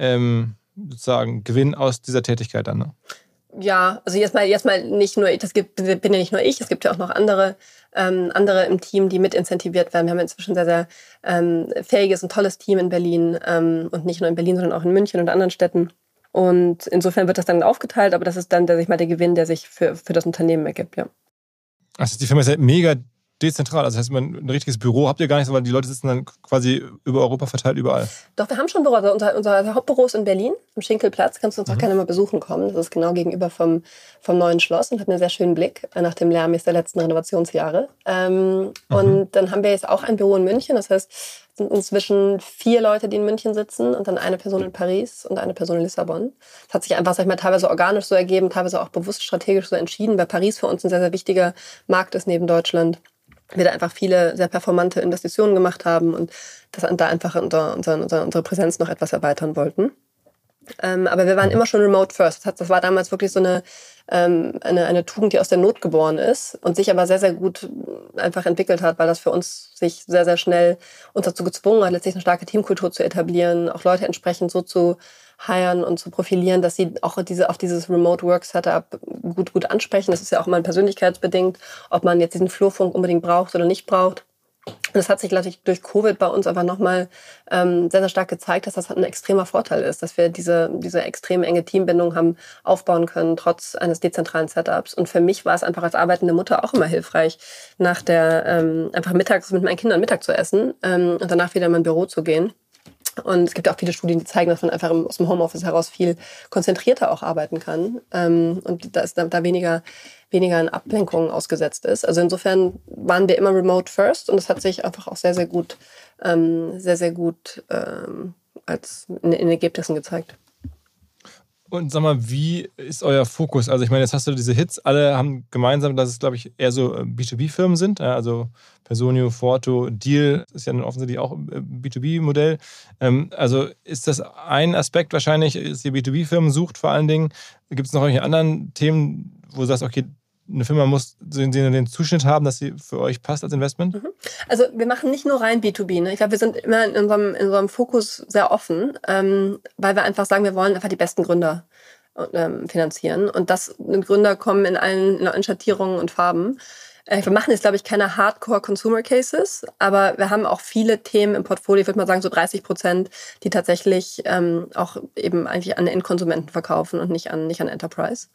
sozusagen Gewinn aus dieser Tätigkeit dann, ne? Ja, also jetzt mal nicht nur ich, bin ja nicht nur ich, es gibt ja auch noch andere im Team, die mit incentiviert werden. Wir haben inzwischen sehr, sehr fähiges und tolles Team in Berlin und nicht nur in Berlin, sondern auch in München und anderen Städten. Und insofern wird das dann aufgeteilt, aber das ist dann der Gewinn, der sich für das Unternehmen ergibt, ja. Also die Firma ist ja mega dezentral, also das heißt, ein richtiges Büro habt ihr gar nicht, weil die Leute sitzen dann quasi über Europa verteilt überall. Doch, wir haben schon Büro. Also unser Hauptbüro ist in Berlin, am Schinkelplatz. Kannst du uns auch gerne mal besuchen kommen. Das ist genau gegenüber vom neuen Schloss und hat einen sehr schönen Blick nach dem Lärm der letzten Renovationsjahre. Und dann haben wir jetzt auch ein Büro in München. Das heißt, es sind inzwischen 4 Leute, die in München sitzen und dann eine Person in Paris und eine Person in Lissabon. Das hat sich einfach, sag ich mal, teilweise organisch so ergeben, teilweise auch bewusst strategisch so entschieden, weil Paris für uns ein sehr, sehr wichtiger Markt ist neben Deutschland. Wir da einfach viele sehr performante Investitionen gemacht haben und das da einfach unsere Präsenz noch etwas erweitern wollten. Aber wir waren immer schon remote first. Das war damals wirklich so eine Tugend, die aus der Not geboren ist und sich aber sehr, sehr gut einfach entwickelt hat, weil das für uns sich sehr, sehr schnell uns dazu gezwungen hat, letztlich eine starke Teamkultur zu etablieren, auch Leute entsprechend so zu hiren und zu profilieren, dass sie auch auf dieses Remote Work Setup gut ansprechen. Das ist ja auch mal persönlichkeitsbedingt, ob man jetzt diesen Flurfunk unbedingt braucht oder nicht braucht. Und das hat sich natürlich durch Covid bei uns aber nochmal sehr, sehr stark gezeigt, dass das ein extremer Vorteil ist, dass wir diese extrem enge Teambindung haben aufbauen können, trotz eines dezentralen Setups. Und für mich war es einfach als arbeitende Mutter auch immer hilfreich, nach einfach mittags mit meinen Kindern Mittag zu essen und danach wieder in mein Büro zu gehen. Und es gibt auch viele Studien, die zeigen, dass man einfach aus dem Homeoffice heraus viel konzentrierter auch arbeiten kann und da weniger an Ablenkungen ausgesetzt ist. Also insofern waren wir immer remote first und das hat sich einfach auch sehr, sehr gut als in Ergebnissen gezeigt. Und sag mal, wie ist euer Fokus? Also ich meine, jetzt hast du diese Hits, alle haben gemeinsam, dass es, glaube ich, eher so B2B-Firmen sind. Ja, also Personio, Forto, Deal ist ja offensichtlich auch ein B2B-Modell. Also ist das ein Aspekt wahrscheinlich, dass ihr B2B-Firmen sucht vor allen Dingen? Gibt es noch irgendwelche anderen Themen, wo du sagst, okay, eine Firma muss den Zuschnitt haben, dass sie für euch passt als Investment? Also wir machen nicht nur rein B2B. Ne? Ich glaube, wir sind immer in unserem Fokus sehr offen, weil wir einfach sagen, wir wollen einfach die besten Gründer finanzieren. Und Gründer kommen in allen Schattierungen und Farben. Wir machen jetzt, glaube ich, keine Hardcore-Consumer-Cases, aber wir haben auch viele Themen im Portfolio, ich würde mal sagen so 30%, die tatsächlich auch eben eigentlich an Endkonsumenten verkaufen und nicht an Enterprise.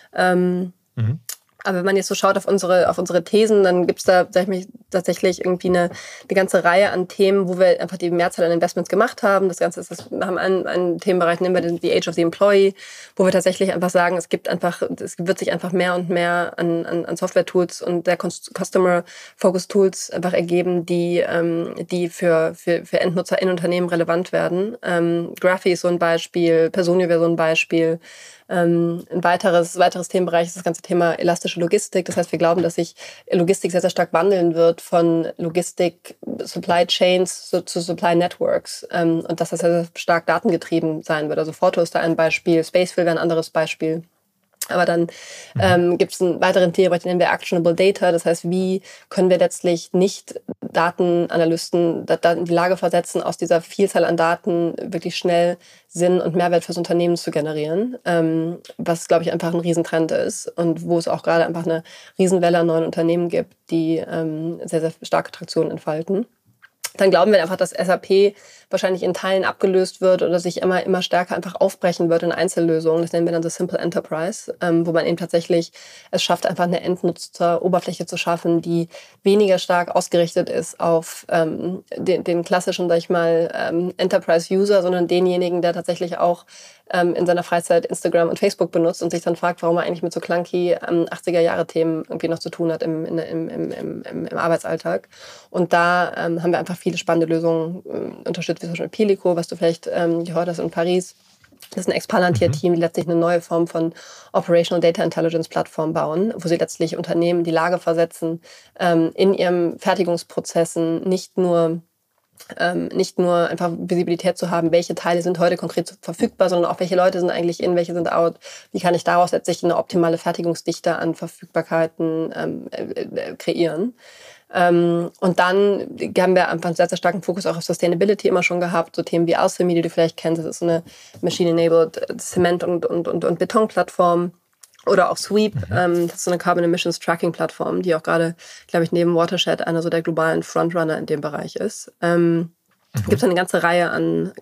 Aber wenn man jetzt so schaut auf unsere Thesen, dann gibt's da tatsächlich irgendwie eine ganze Reihe an Themen, wo wir einfach die Mehrzahl an Investments gemacht haben. Das Ganze wir haben einen Themenbereich, nennen wir den The Age of the Employee, wo wir tatsächlich einfach sagen, es wird sich einfach mehr und mehr an Software-Tools und der Customer-Focused-Tools einfach ergeben, die für Endnutzer in Unternehmen relevant werden. Graphy ist so ein Beispiel, Personio wäre so ein Beispiel. Ein weiteres Themenbereich ist das ganze Thema elastische Logistik. Das heißt, wir glauben, dass sich Logistik sehr, sehr stark wandeln wird von Logistik, Supply Chains zu Supply Networks und dass das sehr, sehr stark datengetrieben sein wird. Also Forto ist da ein Beispiel, Spacefil wäre ein anderes Beispiel. Aber dann gibt es einen weiteren Themenbereich, den nennen wir Actionable Data. Das heißt, wie können wir letztlich nicht Datenanalysten in die Lage versetzen, aus dieser Vielzahl an Daten wirklich schnell Sinn und Mehrwert fürs Unternehmen zu generieren, was, glaube ich, einfach ein Riesentrend ist und wo es auch gerade einfach eine Riesenwelle an neuen Unternehmen gibt, die sehr, sehr starke Traktion entfalten. Dann glauben wir einfach, dass SAP wahrscheinlich in Teilen abgelöst wird oder sich immer stärker einfach aufbrechen wird in Einzellösungen. Das nennen wir dann so Simple Enterprise, wo man eben tatsächlich es schafft, einfach eine Endnutzeroberfläche zu schaffen, die weniger stark ausgerichtet ist auf den klassischen, sag ich mal, Enterprise-User, sondern denjenigen, der tatsächlich auch in seiner Freizeit Instagram und Facebook benutzt und sich dann fragt, warum er eigentlich mit so clunky 80er-Jahre-Themen irgendwie noch zu tun hat im Arbeitsalltag. Und da haben wir einfach viele spannende Lösungen unterstützt, wie zum Beispiel Pelico, was du vielleicht gehört hast in Paris, Das ist ein Ex-Palantir-Team, die letztlich eine neue Form von Operational Data Intelligence Plattform bauen, wo sie letztlich Unternehmen in die Lage versetzen, in ihren Fertigungsprozessen nicht nur einfach Visibilität zu haben, welche Teile sind heute konkret verfügbar, sondern auch welche Leute sind eigentlich in, welche sind out. Wie kann ich daraus letztlich eine optimale Fertigungsdichte an Verfügbarkeiten kreieren? Und dann haben wir einfach einen sehr, sehr starken Fokus auch auf Sustainability immer schon gehabt. So Themen wie Alchemy, die du vielleicht kennst, das ist so eine Machine-Enabled Zement- und Betonplattform. Oder auch Sweep, das ist so eine Carbon Emissions Tracking Plattform, die auch gerade, glaube ich, neben Watershed einer so der globalen Frontrunner in dem Bereich ist. Gibt es eine ganze Reihe an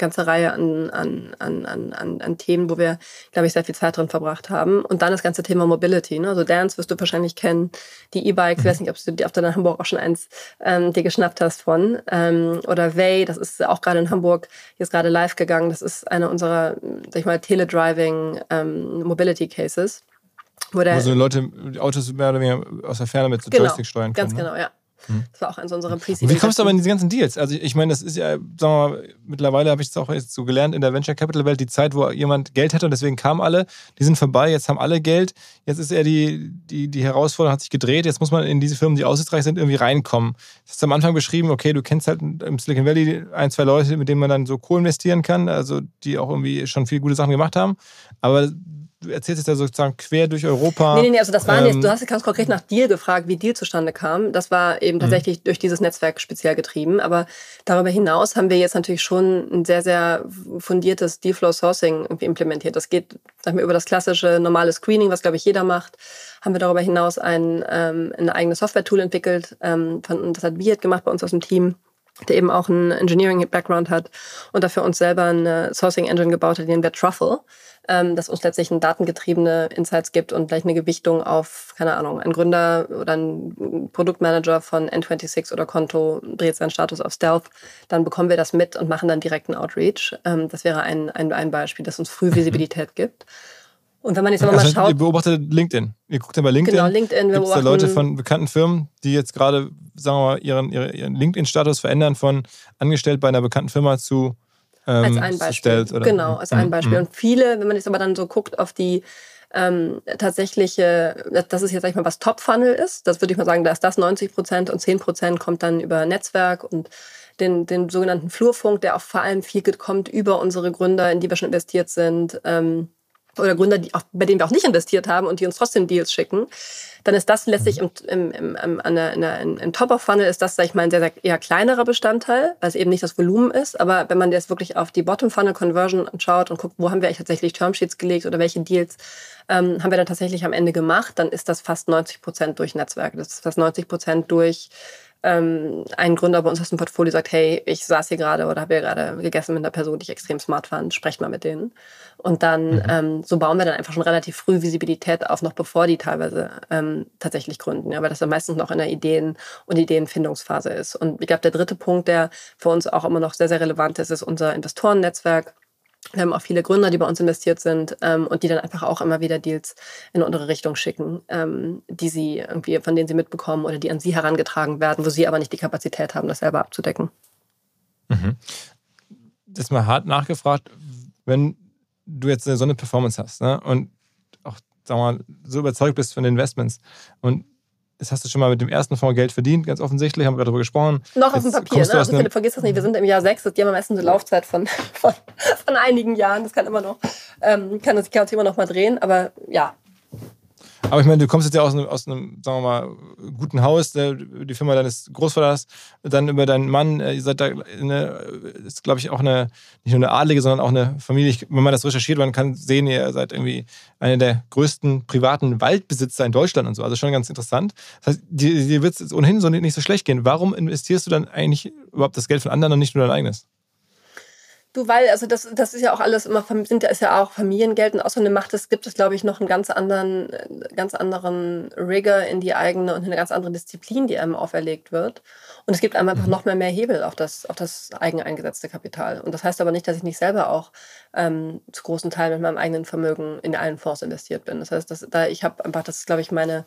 Themen, wo wir, glaube ich, sehr viel Zeit drin verbracht haben. Und dann das ganze Thema Mobility. Ne? Also Dance wirst du wahrscheinlich kennen, die E-Bikes, ich weiß nicht, ob du in Hamburg auch schon eins dir geschnappt hast von. Oder Way, das ist auch gerade in Hamburg, hier ist gerade live gegangen. Das ist eine unserer, sag ich mal, Teledriving Mobility Cases. Wo so Leute die Autos mehr oder weniger aus der Ferne mit so Joystick steuern können. Ganz genau, ja. Das war auch eins unserer Pre-Seed. Wie kommst du aber in diese ganzen Deals? Also ich meine, das ist ja, sagen wir mal, mittlerweile habe ich es auch jetzt so gelernt in der Venture Capital Welt, die Zeit, wo jemand Geld hatte und deswegen kamen alle, die sind vorbei, jetzt haben alle Geld, jetzt ist eher die Herausforderung hat sich gedreht, jetzt muss man in diese Firmen, die aussichtsreich sind, irgendwie reinkommen. Du hast am Anfang beschrieben, okay, du kennst halt im Silicon Valley 1, 2 Leute, mit denen man dann so co-investieren kann, also die auch irgendwie schon viele gute Sachen gemacht haben, aber du erzählst jetzt ja sozusagen quer durch Europa. Nee, also das waren jetzt, du hast ganz konkret nach Deal gefragt, wie Deal zustande kam. Das war eben tatsächlich durch dieses Netzwerk speziell getrieben. Aber darüber hinaus haben wir jetzt natürlich schon ein sehr, sehr fundiertes Dealflow-Sourcing irgendwie implementiert. Das geht, sagen wir, über das klassische normale Screening, was, glaube ich, jeder macht. Haben wir darüber hinaus ein eigenes Software-Tool entwickelt. Das hat Viet gemacht bei uns aus dem Team, der eben auch einen Engineering-Background hat und dafür uns selber eine Sourcing-Engine gebaut hat, die nennen wir Truffle, das uns letztlich datengetriebene Insights gibt und gleich eine Gewichtung auf, keine Ahnung, ein Gründer oder ein Produktmanager von N26 oder Konto dreht seinen Status auf Stealth, dann bekommen wir das mit und machen dann direkten Outreach. Das wäre ein Beispiel, das uns früh Visibilität gibt. Und wenn man jetzt aber mal schaut... Ihr beobachtet LinkedIn. Ihr guckt ja bei LinkedIn. Genau, LinkedIn. Gibt es da Leute von bekannten Firmen, die jetzt gerade, sagen wir mal, ihren LinkedIn-Status verändern von angestellt bei einer bekannten Firma zu als ein Beispiel. Oder? Genau, als ein Beispiel. Und viele, wenn man jetzt aber dann so guckt auf die tatsächliche, das ist jetzt, sag ich mal, was Top-Funnel ist, das würde ich mal sagen, da ist das 90% und 10% kommt dann über Netzwerk und den sogenannten Flurfunk, der auch vor allem viel kommt über unsere Gründer, in die wir schon investiert sind, oder Gründer, bei denen wir auch nicht investiert haben und die uns trotzdem Deals schicken, dann ist das letztlich im Top-of-Funnel ist das, sag ich mal, ein sehr, sehr eher kleinerer Bestandteil, weil es eben nicht das Volumen ist. Aber wenn man jetzt wirklich auf die Bottom-Funnel-Conversion schaut und guckt, wo haben wir eigentlich tatsächlich Termsheets gelegt oder welche Deals haben wir dann tatsächlich am Ende gemacht, dann ist das fast 90% durch Netzwerke. Das ist fast 90% durch ein Gründer bei uns aus dem Portfolio sagt, hey, ich saß hier gerade oder habe hier gerade gegessen mit einer Person, die ich extrem smart fand, sprecht mal mit denen. Und dann so bauen wir dann einfach schon relativ früh Visibilität auf, noch bevor die teilweise tatsächlich gründen, ja, weil das dann meistens noch in der Ideen- und Ideenfindungsphase ist. Und ich glaube, der dritte Punkt, der für uns auch immer noch sehr, sehr relevant ist, ist unser Investorennetzwerk. Wir haben auch viele Gründer, die bei uns investiert sind und die dann einfach auch immer wieder Deals in unsere Richtung schicken, die sie irgendwie, von denen sie mitbekommen oder die an sie herangetragen werden, wo sie aber nicht die Kapazität haben, das selber abzudecken. Das ist mal hart nachgefragt, wenn du jetzt so eine Performance hast, ne, und auch, sagen wir mal, so überzeugt bist von den Investments und das hast du schon mal mit dem ersten Fonds Geld verdient, ganz offensichtlich, haben wir gerade darüber gesprochen. Noch auf dem Papier, ne? Also Philipp, vergiss das nicht, wir sind im Jahr 6, die haben am meisten eine Laufzeit von einigen Jahren, das kann immer noch, kann uns immer noch mal drehen, aber ja. Aber ich meine, du kommst jetzt ja aus einem, sagen wir mal, guten Haus, die Firma deines Großvaters, dann über deinen Mann, ihr seid da, ist glaube ich auch nicht nur eine adlige, sondern auch eine Familie. Wenn man das recherchiert, man kann sehen, ihr seid irgendwie einer der größten privaten Waldbesitzer in Deutschland und so, also schon ganz interessant. Das heißt, dir wird es ohnehin so nicht so schlecht gehen. Warum investierst du dann eigentlich überhaupt das Geld von anderen und nicht nur dein eigenes? Du, weil, also das ist ja auch alles immer, ist ja auch Familiengeld und außerdem gibt es, glaube ich, noch einen ganz anderen Rigor in die eigene und eine ganz andere Disziplin, die einem auferlegt wird. Und es gibt einem einfach noch mehr Hebel auf das eigen eingesetzte Kapital. Und das heißt aber nicht, dass ich nicht selber auch zu großen Teilen mit meinem eigenen Vermögen in allen Fonds investiert bin. Das heißt, ich habe einfach, das ist, glaube ich, meine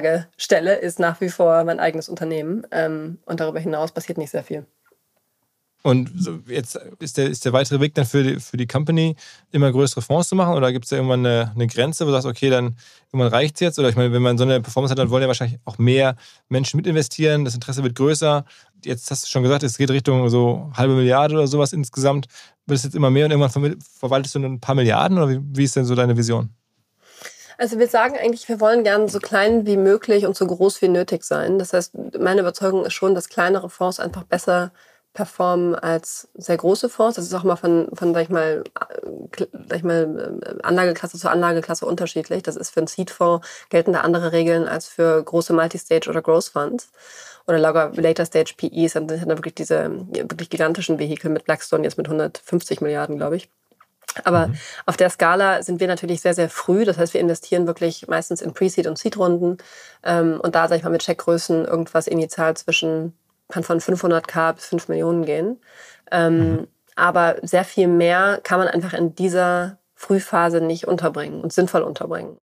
Kernanlagestelle ist nach wie vor mein eigenes Unternehmen und darüber hinaus passiert nicht sehr viel. Und jetzt ist der weitere Weg dann für die Company, immer größere Fonds zu machen? Oder gibt es da irgendwann eine Grenze, wo du sagst, okay, dann irgendwann reicht es jetzt? Oder ich meine, wenn man so eine Performance hat, dann wollen ja wahrscheinlich auch mehr Menschen mitinvestieren. Das Interesse wird größer. Jetzt hast du schon gesagt, es geht Richtung so 500 Milliarden oder sowas insgesamt. Wird es jetzt immer mehr und irgendwann verwaltest du ein paar Milliarden? Oder wie ist denn so deine Vision? Also wir sagen eigentlich, wir wollen gerne so klein wie möglich und so groß wie nötig sein. Das heißt, meine Überzeugung ist schon, dass kleinere Fonds einfach besser performen als sehr große Fonds. Das ist auch mal von sag ich mal, Anlageklasse zu Anlageklasse unterschiedlich. Das ist für einen Seed-Fonds gelten da andere Regeln als für große Multistage- oder Growth-Funds. Oder Later-Stage-PEs sind dann wirklich diese wirklich gigantischen Vehikel mit Blackstone jetzt mit 150 Milliarden, glaube ich. Aber auf der Skala sind wir natürlich sehr, sehr früh. Das heißt, wir investieren wirklich meistens in Pre-Seed- und Seed-Runden. Und da, sag ich mal, mit Checkgrößen irgendwas initial kann von 500.000 bis 5 Millionen gehen. Aber sehr viel mehr kann man einfach in dieser Frühphase nicht unterbringen und sinnvoll unterbringen.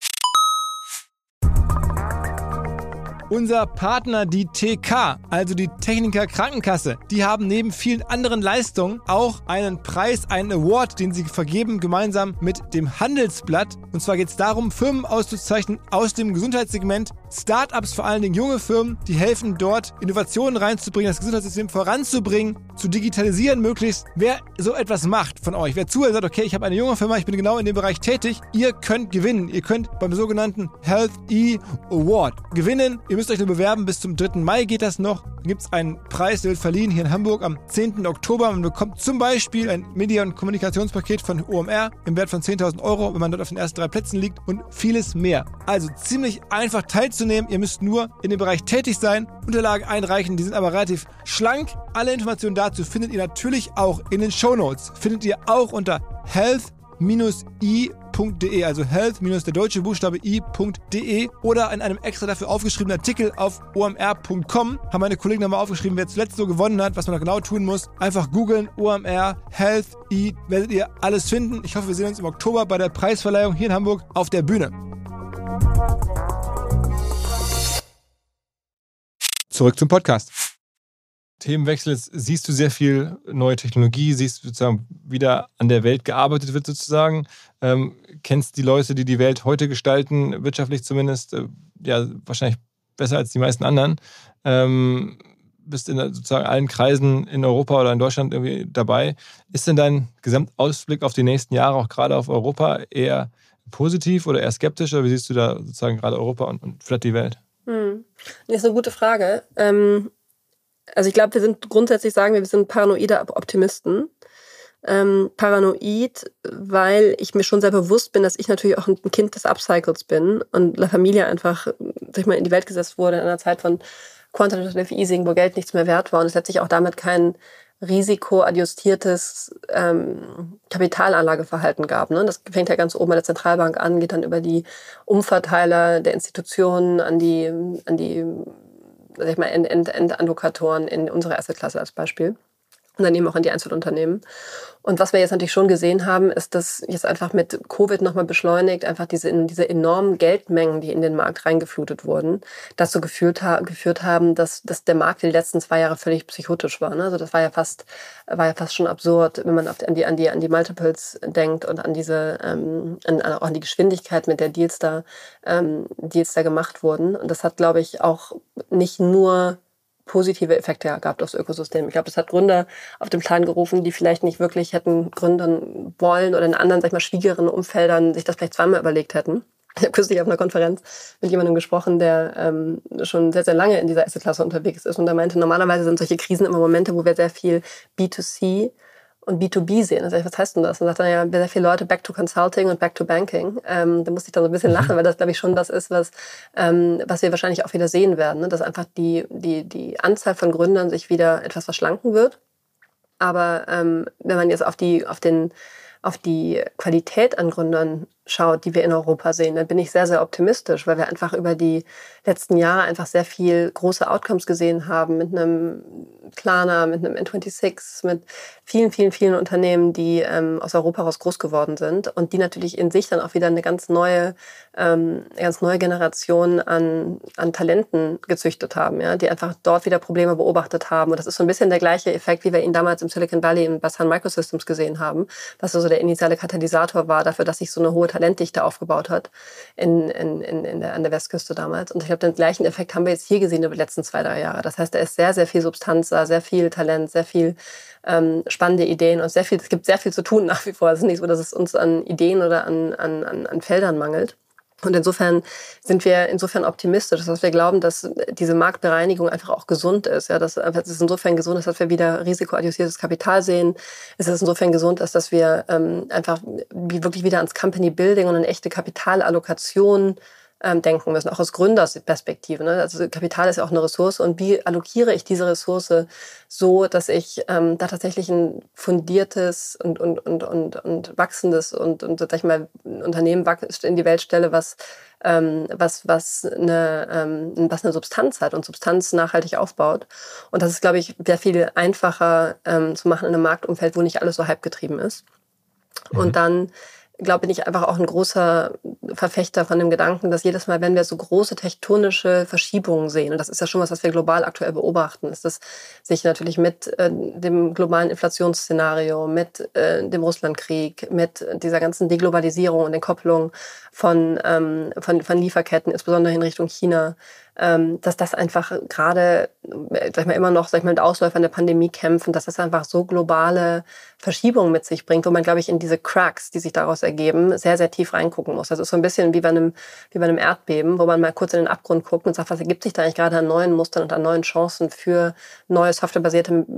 Unser Partner, die TK, also die Techniker Krankenkasse, die haben neben vielen anderen Leistungen auch einen Preis, einen Award, den sie vergeben, gemeinsam mit dem Handelsblatt. Und zwar geht es darum, Firmen auszuzeichnen aus dem Gesundheitssegment, Startups, vor allen Dingen junge Firmen, die helfen dort, Innovationen reinzubringen, das Gesundheitssystem voranzubringen, zu digitalisieren möglichst. Wer so etwas macht von euch, wer zuhört und sagt, okay, ich habe eine junge Firma, ich bin genau in dem Bereich tätig, ihr könnt gewinnen. Ihr könnt beim sogenannten Health E Award gewinnen. Ihr müsst euch nur bewerben, bis zum 3. Mai geht das noch. Dann gibt es einen Preis, der wird verliehen hier in Hamburg am 10. Oktober. Man bekommt zum Beispiel ein Media- und Kommunikationspaket von OMR im Wert von 10.000 €, wenn man dort auf den ersten 3 Plätzen liegt und vieles mehr. Also ziemlich einfach teilzunehmen. Ihr müsst nur in dem Bereich tätig sein, Unterlagen einreichen, die sind aber relativ schlank. Alle Informationen dazu findet ihr natürlich auch in den Shownotes. Findet ihr auch unter health-i.de, also health- der deutsche Buchstabe i.de oder in einem extra dafür aufgeschriebenen Artikel auf omr.com haben meine Kollegen nochmal aufgeschrieben, wer zuletzt so gewonnen hat, was man da genau tun muss. Einfach googeln, OMR, Health, I, werdet ihr alles finden. Ich hoffe, wir sehen uns im Oktober bei der Preisverleihung hier in Hamburg auf der Bühne. Zurück zum Podcast. Themenwechsel, jetzt siehst du sehr viel neue Technologie, siehst sozusagen, wie da an der Welt gearbeitet wird sozusagen, kennst die Leute, die die Welt heute gestalten, wirtschaftlich zumindest, ja wahrscheinlich besser als die meisten anderen, bist in sozusagen allen Kreisen in Europa oder in Deutschland irgendwie dabei. Ist denn dein Gesamtausblick auf die nächsten Jahre, auch gerade auf Europa, eher positiv oder eher skeptisch, oder wie siehst du da sozusagen gerade Europa und vielleicht die Welt? Das ist eine gute Frage. Also ich glaube, wir sind paranoide Optimisten. Paranoid, weil ich mir schon sehr bewusst bin, dass ich natürlich auch ein Kind des Upcycles bin und La Familia einfach, sag ich mal, in die Welt gesetzt wurde in einer Zeit von Quantitative Easing, wo Geld nichts mehr wert war und es letztlich auch damit kein risikoadjustiertes Kapitalanlageverhalten gab. Ne? Das fängt ja ganz oben bei der Zentralbank an, geht dann über die Umverteiler der Institutionen an die sag ich mal, Endallokatoren in unserer Assetklasse als Beispiel. Und dann eben auch in die Einzelunternehmen. Und was wir jetzt natürlich schon gesehen haben, ist, dass jetzt einfach mit Covid nochmal beschleunigt, einfach diese enormen Geldmengen, die in den Markt reingeflutet wurden, dazu geführt haben, dass der Markt die letzten 2 Jahre völlig psychotisch war. Ne? Also das war ja fast schon absurd, wenn man an die Multiples denkt und an auch an die Geschwindigkeit, mit der Deals da gemacht wurden. Und das hat, glaube ich, auch nicht nur positive Effekte gehabt aufs Ökosystem. Ich glaube, das hat Gründer auf den Plan gerufen, die vielleicht nicht wirklich hätten gründen wollen oder in anderen, sag ich mal, schwierigeren Umfeldern sich das vielleicht zweimal überlegt hätten. Ich habe kürzlich auf einer Konferenz mit jemandem gesprochen, der schon sehr, sehr lange in dieser Assetklasse unterwegs ist und der meinte, normalerweise sind solche Krisen immer Momente, wo wir sehr viel B2C und B2B sehen. Also was heißt denn das? Und sagt dann ja sehr viele Leute back to Consulting und back to Banking. Da musste ich dann so ein bisschen lachen, weil das, glaube ich, schon was ist, was wir wahrscheinlich auch wieder sehen werden. Ne? Dass einfach die Anzahl von Gründern sich wieder etwas verschlanken wird. Aber wenn man jetzt auf die Qualität an Gründern schaut, die wir in Europa sehen, dann bin ich sehr, sehr optimistisch, weil wir einfach über die letzten Jahre einfach sehr viel große Outcomes gesehen haben mit einem Klarna, mit einem N26, mit vielen, vielen, vielen Unternehmen, die aus Europa raus groß geworden sind und die natürlich in sich dann auch wieder eine ganz neue Generation an Talenten gezüchtet haben, ja, die einfach dort wieder Probleme beobachtet haben. Und das ist so ein bisschen der gleiche Effekt, wie wir ihn damals im Silicon Valley bei Sun Microsystems gesehen haben, was so der initiale Katalysator war dafür, dass sich so eine hohe Talentdichte aufgebaut hat an der Westküste damals. Und ich glaube, den gleichen Effekt haben wir jetzt hier gesehen über die letzten 2-3 Jahre. Das heißt, da ist sehr, sehr viel Substanz da, sehr viel Talent, sehr viel spannende Ideen und es gibt sehr viel zu tun nach wie vor. Es ist nicht so, dass es uns an Ideen oder an Feldern mangelt. Und insofern sind wir optimistisch, dass wir glauben, dass diese Marktbereinigung einfach auch gesund ist. Ja, dass es insofern gesund ist, dass wir wieder risikoadjustiertes Kapital sehen. Es ist insofern gesund, dass wir einfach wirklich wieder ans Company Building und eine echte Kapitalallokation denken müssen, auch aus Gründersperspektive. Ne? Also Kapital ist ja auch eine Ressource und wie allokiere ich diese Ressource so, dass ich da tatsächlich ein fundiertes und wachsendes und sag ich mal, ein Unternehmen in die Welt stelle, was eine Substanz hat und Substanz nachhaltig aufbaut. Und das ist, glaube ich, sehr viel einfacher zu machen in einem Marktumfeld, wo nicht alles so hypegetrieben ist. Und dann bin ich einfach auch ein großer Verfechter von dem Gedanken, dass jedes Mal, wenn wir so große tektonische Verschiebungen sehen, und das ist ja schon was wir global aktuell beobachten, ist das sich natürlich mit dem globalen Inflationsszenario, mit dem Russlandkrieg, mit dieser ganzen Deglobalisierung und Entkopplung von Lieferketten, insbesondere in Richtung China, dass das einfach gerade, immer noch, mit Ausläufern der Pandemie kämpfen, dass das einfach so globale Verschiebungen mit sich bringt, wo man, glaube ich, in diese Cracks, die sich daraus ergeben, sehr, sehr tief reingucken muss. Das ist so ein bisschen wie bei einem Erdbeben, wo man mal kurz in den Abgrund guckt und sagt, was ergibt sich da eigentlich gerade an neuen Mustern und an neuen Chancen für neue softwarebasierte,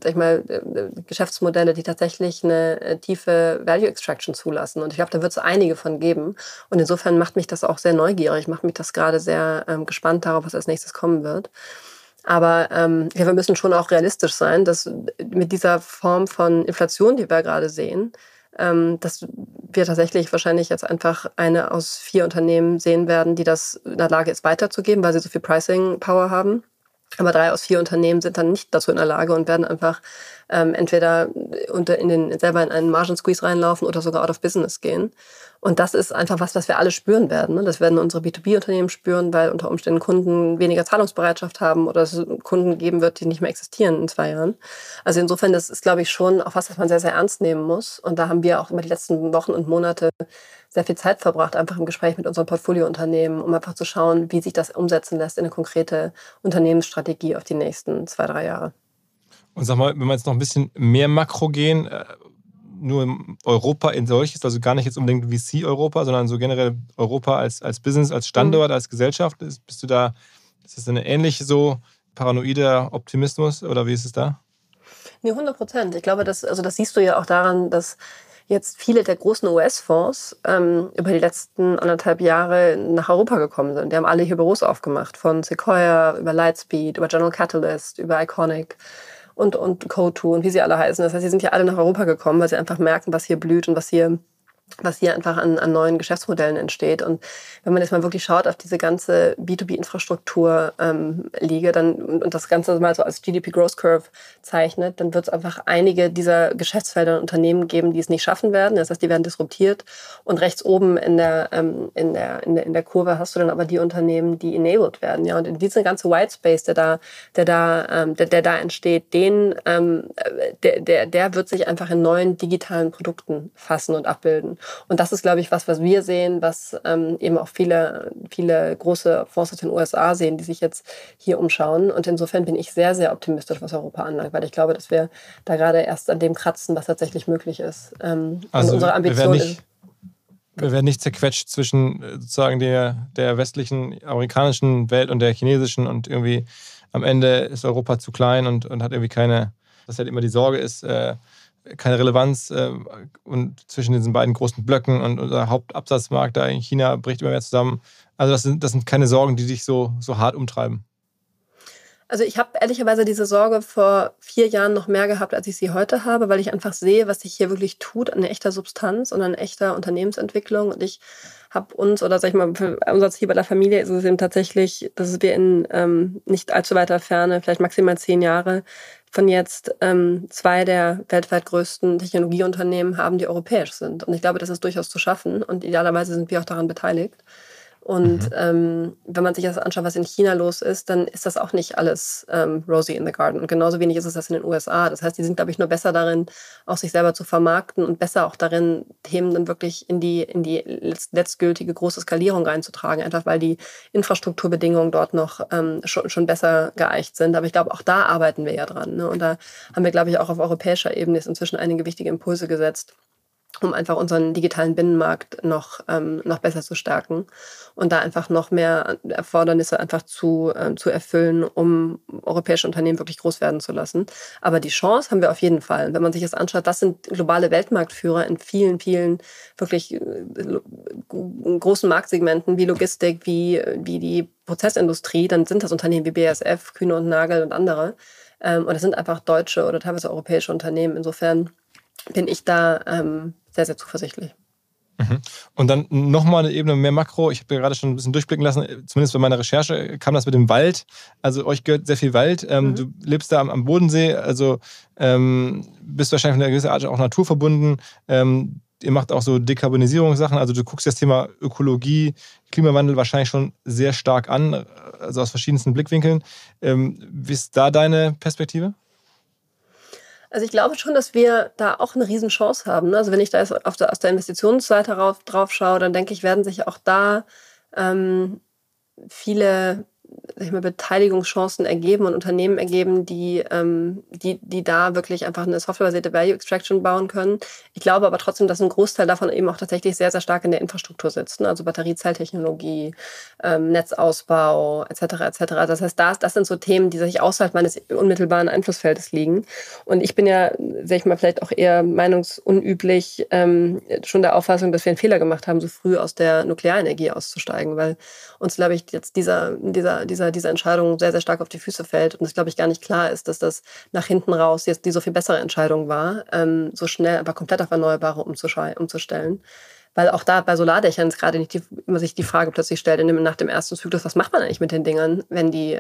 Geschäftsmodelle, die tatsächlich eine tiefe Value Extraction zulassen. Und ich glaube, da wird es einige von geben. Und insofern macht mich das auch sehr neugierig, macht mich das gerade sehr gespannt darauf, was als nächstes kommen wird. Aber wir müssen schon auch realistisch sein, dass mit dieser Form von Inflation, die wir gerade sehen, dass wir tatsächlich wahrscheinlich jetzt einfach eine aus 4 Unternehmen sehen werden, die das in der Lage ist, weiterzugeben, weil sie so viel Pricing-Power haben. Aber 3 aus 4 Unternehmen sind dann nicht dazu in der Lage und werden einfach entweder selber in einen Margin Squeeze reinlaufen oder sogar out of business gehen. Und das ist einfach was wir alle spüren werden. Ne? Das werden unsere B2B-Unternehmen spüren, weil unter Umständen Kunden weniger Zahlungsbereitschaft haben oder es Kunden geben wird, die nicht mehr existieren in 2 Jahren. Also insofern, das ist, glaube ich, schon auch was man sehr, sehr ernst nehmen muss. Und da haben wir auch über die letzten Wochen und Monate sehr viel Zeit verbracht, einfach im Gespräch mit unseren Portfoliounternehmen, um einfach zu schauen, wie sich das umsetzen lässt in eine konkrete Unternehmensstrategie auf die nächsten 2-3 Jahre. Und sag mal, wenn wir jetzt noch ein bisschen mehr Makro gehen, nur Europa in solches, also gar nicht jetzt unbedingt VC-Europa, sondern so generell Europa als Business, als Standort, als Gesellschaft, ist das eine ähnliche so paranoide Optimismus oder wie ist es da? Nee, 100%. Ich glaube, das siehst du ja auch daran, dass jetzt viele der großen US-Fonds über die letzten 1,5 Jahre nach Europa gekommen sind. Die haben alle hier Büros aufgemacht, von Sequoia über Lightspeed, über General Catalyst, über Iconic und Co2 und wie sie alle heißen. Das heißt, sie sind ja alle nach Europa gekommen, weil sie einfach merken, was hier blüht und was hier einfach an neuen Geschäftsmodellen entsteht. Und wenn man jetzt mal wirklich schaut auf diese ganze B2B-Infrastruktur-Liga und das Ganze mal so als GDP Growth Curve zeichnet, dann wird es einfach einige dieser Geschäftsfelder und Unternehmen geben, die es nicht schaffen werden. Das heißt, die werden disruptiert. Und rechts oben in der Kurve hast du dann aber die Unternehmen, die enabled werden. Ja, und in diesem ganzen White Space, der da entsteht, der wird sich einfach in neuen digitalen Produkten fassen und abbilden. Und das ist, glaube ich, was wir sehen, was eben auch viele große Fonds aus den USA sehen, die sich jetzt hier umschauen. Und insofern bin ich sehr, sehr optimistisch, was Europa anlangt, weil ich glaube, dass wir da gerade erst an dem kratzen, was tatsächlich möglich ist. Also unsere Ambition wir werden nicht zerquetscht zwischen sozusagen der westlichen, amerikanischen Welt und der chinesischen und irgendwie am Ende ist Europa zu klein und hat irgendwie keine, was halt immer die Sorge ist, keine Relevanz und zwischen diesen beiden großen Blöcken und unser Hauptabsatzmarkt da in China bricht immer mehr zusammen. Also das sind keine Sorgen, die dich so hart umtreiben. Also ich habe ehrlicherweise diese Sorge vor 4 Jahren noch mehr gehabt, als ich sie heute habe, weil ich einfach sehe, was sich hier wirklich tut an echter Substanz und an echter Unternehmensentwicklung. Und ich habe uns, oder sag ich mal, für unser Ziel bei der Familie ist es eben tatsächlich, dass wir in nicht allzu weiter Ferne, vielleicht maximal 10 Jahre von jetzt 2 der weltweit größten Technologieunternehmen haben, die europäisch sind. Und ich glaube, das ist durchaus zu schaffen und idealerweise sind wir auch daran beteiligt. Und wenn man sich das anschaut, was in China los ist, dann ist das auch nicht alles rosy in the garden. Und genauso wenig ist es das in den USA. Das heißt, die sind, glaube ich, nur besser darin, auch sich selber zu vermarkten und besser auch darin, Themen dann wirklich in die letztgültige große Skalierung reinzutragen. Einfach weil die Infrastrukturbedingungen dort noch schon besser geeicht sind. Aber ich glaube, auch da arbeiten wir ja dran. Ne? Und da haben wir, glaube ich, auch auf europäischer Ebene inzwischen einige wichtige Impulse gesetzt, um einfach unseren digitalen Binnenmarkt noch besser zu stärken und da einfach noch mehr Erfordernisse einfach zu erfüllen, um europäische Unternehmen wirklich groß werden zu lassen. Aber die Chance haben wir auf jeden Fall. Wenn man sich das anschaut, das sind globale Weltmarktführer in vielen, vielen wirklich großen Marktsegmenten wie Logistik, wie die Prozessindustrie, dann sind das Unternehmen wie BASF, Kühne und Nagel und andere. Und das sind einfach deutsche oder teilweise europäische Unternehmen. Insofern bin ich da sehr, sehr zuversichtlich. Und dann nochmal eine Ebene mehr Makro. Ich habe ja gerade schon ein bisschen durchblicken lassen, zumindest bei meiner Recherche kam das mit dem Wald. Also euch gehört sehr viel Wald. Du lebst da am Bodensee, also bist wahrscheinlich in einer gewissen Art auch naturverbunden. Ihr macht auch so Dekarbonisierungssachen, also du guckst das Thema Ökologie, Klimawandel wahrscheinlich schon sehr stark an, also aus verschiedensten Blickwinkeln. Wie ist da deine Perspektive? Also ich glaube schon, dass wir da auch eine Riesenchance haben. Also wenn ich da jetzt aus der Investitionsseite drauf schaue, dann denke ich, werden sich auch da viele, sag ich mal, Beteiligungschancen ergeben und Unternehmen ergeben, die da wirklich einfach eine softwarebasierte Value Extraction bauen können. Ich glaube aber trotzdem, dass ein Großteil davon eben auch tatsächlich sehr, sehr stark in der Infrastruktur sitzt. Also Batteriezelltechnologie, Netzausbau etc. etc. Das heißt, das sind so Themen, die sich außerhalb meines unmittelbaren Einflussfeldes liegen. Und ich bin ja, sag ich mal, vielleicht auch eher meinungsunüblich schon der Auffassung, dass wir einen Fehler gemacht haben, so früh aus der Nuklearenergie auszusteigen, weil uns, glaube ich, jetzt diese Entscheidung sehr, sehr stark auf die Füße fällt und es, glaube ich, gar nicht klar ist, dass das nach hinten raus jetzt die so viel bessere Entscheidung war, so schnell aber komplett auf Erneuerbare umzustellen. Weil auch da bei Solardächern ist gerade nicht immer sich die Frage plötzlich stellt, nach dem ersten Zyklus, was macht man eigentlich mit den Dingern, wenn sie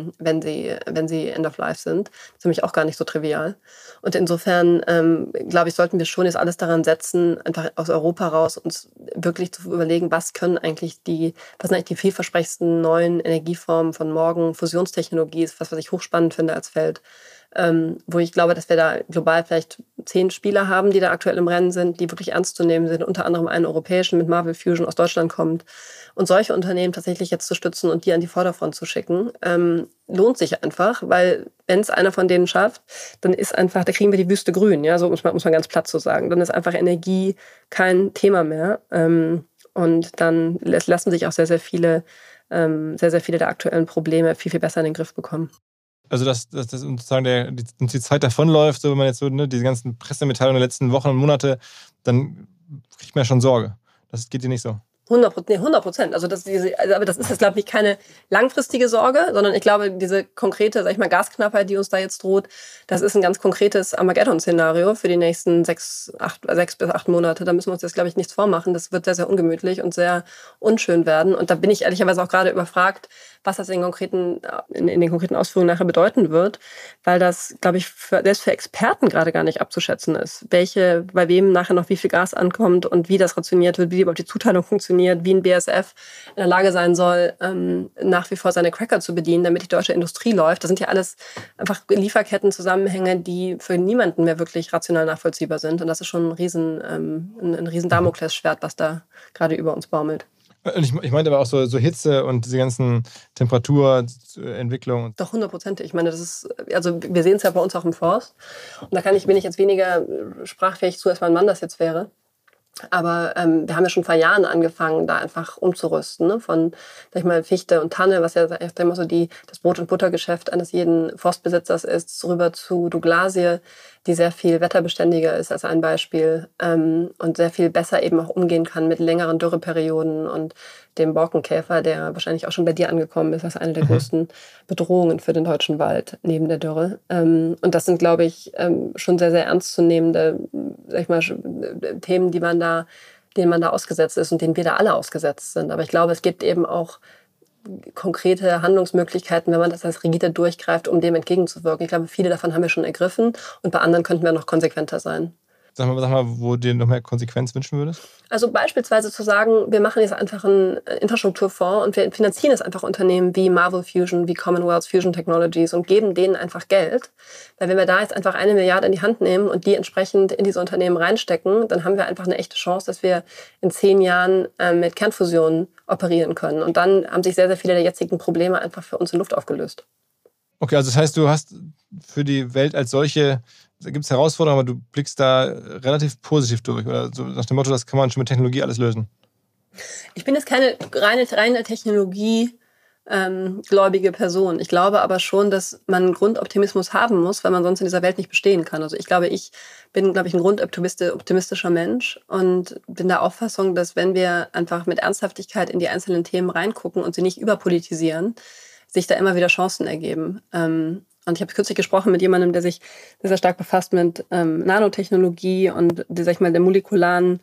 End of Life sind? Das ist nämlich auch gar nicht so trivial. Und insofern, glaube ich, sollten wir schon jetzt alles daran setzen, einfach aus Europa raus uns wirklich zu überlegen, was sind eigentlich die vielversprechendsten neuen Energieformen von morgen. Fusionstechnologie ist was ich hochspannend finde als Feld. Wo ich glaube, dass wir da global vielleicht 10 Spieler haben, die da aktuell im Rennen sind, die wirklich ernst zu nehmen sind, unter anderem einen europäischen mit Marvel Fusion aus Deutschland kommt. Und solche Unternehmen tatsächlich jetzt zu stützen und die an die Vorderfront zu schicken, lohnt sich einfach, weil wenn es einer von denen schafft, dann ist einfach, da kriegen wir die Wüste grün, ja, so muss man ganz platt so sagen. Dann ist einfach Energie kein Thema mehr. Und dann lassen sich auch sehr, sehr viele der aktuellen Probleme viel, viel besser in den Griff bekommen. Also dass sozusagen die Zeit davonläuft, so wenn man jetzt so diese ganzen Pressemitteilungen der letzten Wochen und Monate, dann kriegt man ja schon Sorge. Das geht dir nicht so. 100%. Also aber das ist jetzt, glaube ich, keine langfristige Sorge, sondern ich glaube, diese konkrete, sag ich mal, Gasknappheit, die uns da jetzt droht, das ist ein ganz konkretes Armageddon-Szenario für die nächsten 6 bis 8 Monate. Da müssen wir uns jetzt, glaube ich, nichts vormachen. Das wird sehr, sehr ungemütlich und sehr unschön werden. Und da bin ich ehrlicherweise auch gerade überfragt, was das in den konkreten Ausführungen nachher bedeuten wird, weil das, glaube ich, selbst für Experten gerade gar nicht abzuschätzen ist, bei wem nachher noch wie viel Gas ankommt und wie das rationiert wird, wie überhaupt die Zuteilung funktioniert, wie ein BASF in der Lage sein soll, nach wie vor seine Cracker zu bedienen, damit die deutsche Industrie läuft. Das sind ja alles einfach Lieferketten-Zusammenhänge, die für niemanden mehr wirklich rational nachvollziehbar sind. Und das ist schon ein riesen Damoklesschwert, was da gerade über uns baumelt. Ich meinte aber auch so Hitze und diese ganzen Temperaturentwicklungen. Doch, 100%. Ich meine, wir sehen es ja bei uns auch im Forst. Und da bin ich jetzt weniger sprachfähig zu, als mein Mann das jetzt wäre. Aber wir haben ja schon vor Jahren angefangen, da einfach umzurüsten, ne? Von, sag ich mal, Fichte und Tanne, was ja immer so das Brot- und Buttergeschäft eines jeden Forstbesitzers ist, rüber zu Douglasie, die sehr viel wetterbeständiger ist als ein Beispiel und sehr viel besser eben auch umgehen kann mit längeren Dürreperioden und dem Borkenkäfer, der wahrscheinlich auch schon bei dir angekommen ist, als eine der größten Bedrohungen für den deutschen Wald neben der Dürre. Und das sind, glaube ich, schon sehr, sehr ernstzunehmende, sag ich mal, Themen, denen man da ausgesetzt ist und denen wir da alle ausgesetzt sind. Aber ich glaube, es gibt eben auch konkrete Handlungsmöglichkeiten, wenn man das als rigide durchgreift, um dem entgegenzuwirken. Ich glaube, viele davon haben wir schon ergriffen und bei anderen könnten wir noch konsequenter sein. Sag mal, wo du dir noch mehr Konsequenz wünschen würdest? Also beispielsweise zu sagen, wir machen jetzt einfach einen Infrastrukturfonds und wir finanzieren jetzt einfach Unternehmen wie Marvel Fusion, wie Commonwealth Fusion Technologies und geben denen einfach Geld. Weil wenn wir da jetzt einfach 1 Milliarde in die Hand nehmen und die entsprechend in diese Unternehmen reinstecken, dann haben wir einfach eine echte Chance, dass wir in 10 Jahren mit Kernfusion operieren können. Und dann haben sich sehr, sehr viele der jetzigen Probleme einfach für uns in Luft aufgelöst. Okay, also das heißt, du hast für die Welt als solche, da gibt es Herausforderungen, aber du blickst da relativ positiv durch. Oder so nach dem Motto, das kann man schon mit Technologie alles lösen. Ich bin jetzt keine reine technologiegläubige Person. Ich glaube aber schon, dass man einen Grundoptimismus haben muss, weil man sonst in dieser Welt nicht bestehen kann. Also ich bin ein grundoptimistischer Mensch und bin der Auffassung, dass wenn wir einfach mit Ernsthaftigkeit in die einzelnen Themen reingucken und sie nicht überpolitisieren, sich da immer wieder Chancen ergeben. Und ich habe kürzlich gesprochen mit jemandem, der sich sehr, sehr stark befasst mit Nanotechnologie und sag ich mal, der molekularen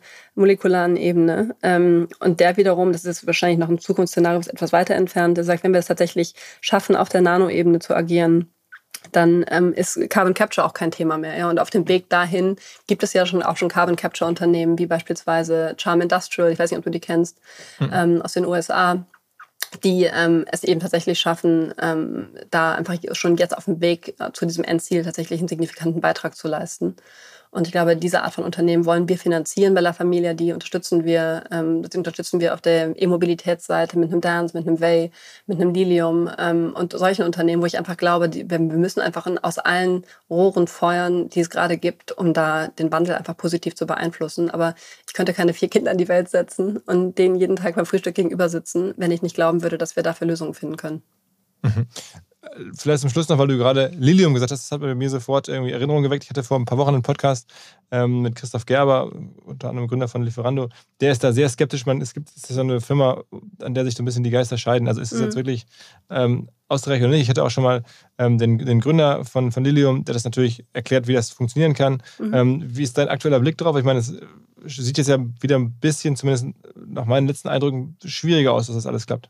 Ebene. Und der wiederum, das ist wahrscheinlich noch ein Zukunftsszenario, was etwas weiter entfernt, der sagt, wenn wir es tatsächlich schaffen, auf der Nanoebene zu agieren, dann ist Carbon Capture auch kein Thema mehr. Ja? Und auf dem Weg dahin gibt es ja auch schon Carbon Capture Unternehmen, wie beispielsweise Charm Industrial, ich weiß nicht, ob du die kennst, aus den USA, die es eben tatsächlich schaffen, da einfach schon jetzt auf dem Weg zu diesem Endziel tatsächlich einen signifikanten Beitrag zu leisten. Und ich glaube, diese Art von Unternehmen wollen wir finanzieren bei La Familia. Die unterstützen wir auf der E-Mobilitätsseite mit einem Dance, mit einem Way, mit einem Lilium und solchen Unternehmen, wo ich einfach glaube, wir müssen einfach aus allen Rohren feuern, die es gerade gibt, um da den Wandel einfach positiv zu beeinflussen. Aber ich könnte keine 4 Kinder in die Welt setzen und denen jeden Tag beim Frühstück gegenüber sitzen, wenn ich nicht glauben würde, dass wir dafür Lösungen finden können. Mhm. Vielleicht zum Schluss noch, weil du gerade Lilium gesagt hast, das hat bei mir sofort irgendwie Erinnerungen geweckt. Ich hatte vor ein paar Wochen einen Podcast mit Christoph Gerber, unter anderem Gründer von Lieferando. Der ist da sehr skeptisch. Es ist so eine Firma, an der sich so ein bisschen die Geister scheiden. Also ist es jetzt wirklich ausreichend oder nicht? Ich hatte auch schon mal den Gründer von Lilium, der das natürlich erklärt, wie das funktionieren kann. Wie ist dein aktueller Blick drauf? Ich meine, es sieht jetzt ja wieder ein bisschen, zumindest nach meinen letzten Eindrücken, schwieriger aus, dass das alles klappt.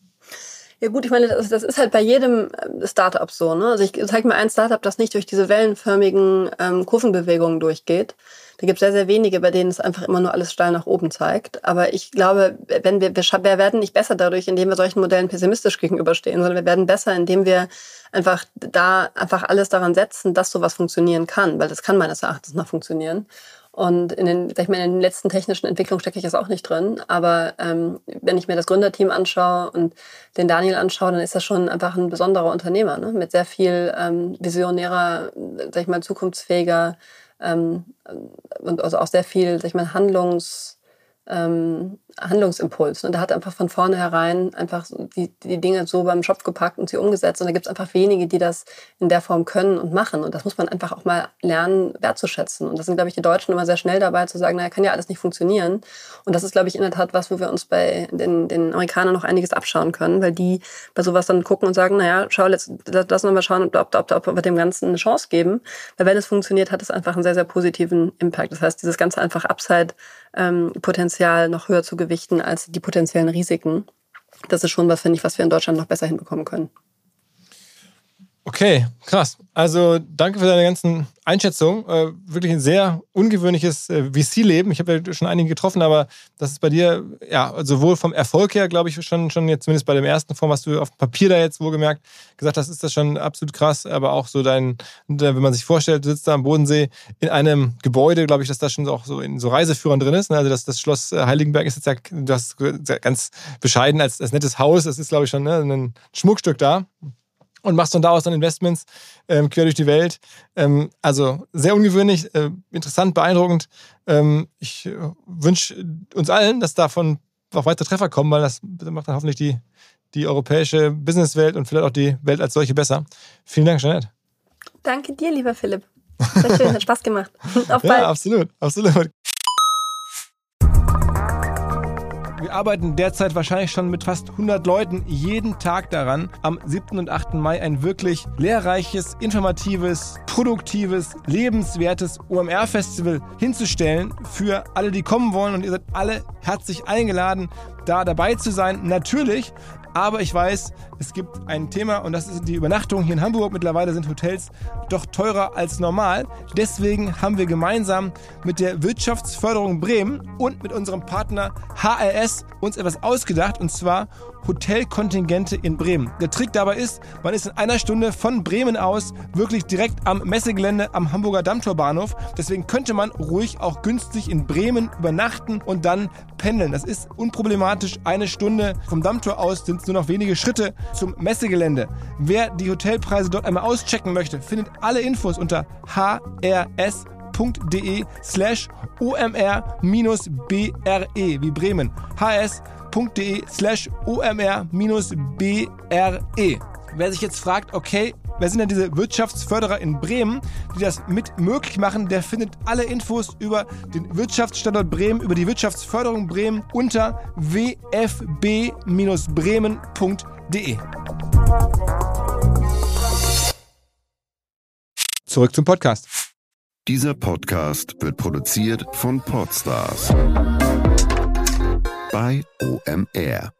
Ja gut, ich meine, das ist halt bei jedem Startup so, ne? Also ich zeige mir ein Startup, das nicht durch diese wellenförmigen Kurvenbewegungen durchgeht. Da gibt es sehr, sehr wenige, bei denen es einfach immer nur alles steil nach oben zeigt. Aber ich glaube, wir werden nicht besser dadurch, indem wir solchen Modellen pessimistisch gegenüberstehen, sondern wir werden besser, indem wir einfach alles daran setzen, dass sowas funktionieren kann, weil das kann meines Erachtens noch funktionieren. Und in den letzten technischen Entwicklungen stecke ich jetzt auch nicht drin. Aber wenn ich mir das Gründerteam anschaue und den Daniel anschaue, dann ist das schon einfach ein besonderer Unternehmer, ne? Mit sehr viel visionärer, zukunftsfähiger und also auch sehr viel, Handlungsimpuls. Und er hat einfach von vornherein einfach die Dinge so beim Schopf gepackt und sie umgesetzt. Und da gibt es einfach wenige, die das in der Form können und machen. Und das muss man einfach auch mal lernen, wertzuschätzen. Und das sind, glaube ich, die Deutschen immer sehr schnell dabei zu sagen, naja, kann ja alles nicht funktionieren. Und das ist, glaube ich, in der Tat was, wo wir uns bei den Amerikanern noch einiges abschauen können, weil die bei sowas dann gucken und sagen, naja, lass uns mal schauen, ob wir dem Ganzen eine Chance geben. Weil wenn es funktioniert, hat es einfach einen sehr, sehr positiven Impact. Das heißt, dieses ganze einfach Upside-Potenzial noch höher zu gewichten als die potenziellen Risiken. Das ist schon was, finde ich, was wir in Deutschland noch besser hinbekommen können. Okay, krass. Also danke für deine ganzen Einschätzungen. Wirklich ein sehr ungewöhnliches VC-Leben. Ich habe ja schon einige getroffen, aber das ist bei dir, ja, sowohl vom Erfolg her, glaube ich, schon jetzt zumindest bei dem ersten Fonds, was du auf dem Papier da jetzt wohlgemerkt gesagt hast, ist das schon absolut krass. Aber auch so wenn man sich vorstellt, du sitzt da am Bodensee in einem Gebäude, glaube ich, dass das schon auch so in so Reiseführern drin ist. Also das Schloss Heiligenberg ist jetzt ja, du hast ganz bescheiden als nettes Haus. Das ist, glaube ich, schon ein Schmuckstück da. und machst von da aus dann Investments quer durch die Welt. Also sehr ungewöhnlich, interessant, beeindruckend. Ich wünsche uns allen, dass davon auch weitere Treffer kommen, weil das macht dann hoffentlich die europäische Businesswelt und vielleicht auch die Welt als solche besser. Vielen Dank, Jeanette. Danke dir, lieber Philipp. Sehr schön, hat Spaß gemacht. Auf bald. Ja, absolut. Wir arbeiten derzeit wahrscheinlich schon mit fast 100 Leuten jeden Tag daran, am 7. und 8. Mai ein wirklich lehrreiches, informatives, produktives, lebenswertes OMR-Festival hinzustellen für alle, die kommen wollen. Und ihr seid alle herzlich eingeladen, da dabei zu sein. Natürlich, aber ich weiß, es gibt ein Thema und das ist die Übernachtung hier in Hamburg. Mittlerweile sind Hotels doch teurer als normal. Deswegen haben wir gemeinsam mit der Wirtschaftsförderung Bremen und mit unserem Partner HRS uns etwas ausgedacht, und zwar Hotelkontingente in Bremen. Der Trick dabei ist, man ist in einer Stunde von Bremen aus wirklich direkt am Messegelände am Hamburger Dammtorbahnhof. Deswegen könnte man ruhig auch günstig in Bremen übernachten und dann pendeln. Das ist unproblematisch. Eine Stunde vom Dammtor aus sind es nur noch wenige Schritte zum Messegelände. Wer die Hotelpreise dort einmal auschecken möchte, findet alle Infos unter hrs.de/omr-bre wie Bremen. hs.de/omr-bre. Wer sich jetzt fragt, okay, wer sind denn diese Wirtschaftsförderer in Bremen, die das mit möglich machen, der findet alle Infos über den Wirtschaftsstandort Bremen, über die Wirtschaftsförderung Bremen unter wfb-bremen.de. Zurück zum Podcast. Dieser Podcast wird produziert von Podstars bei OMR.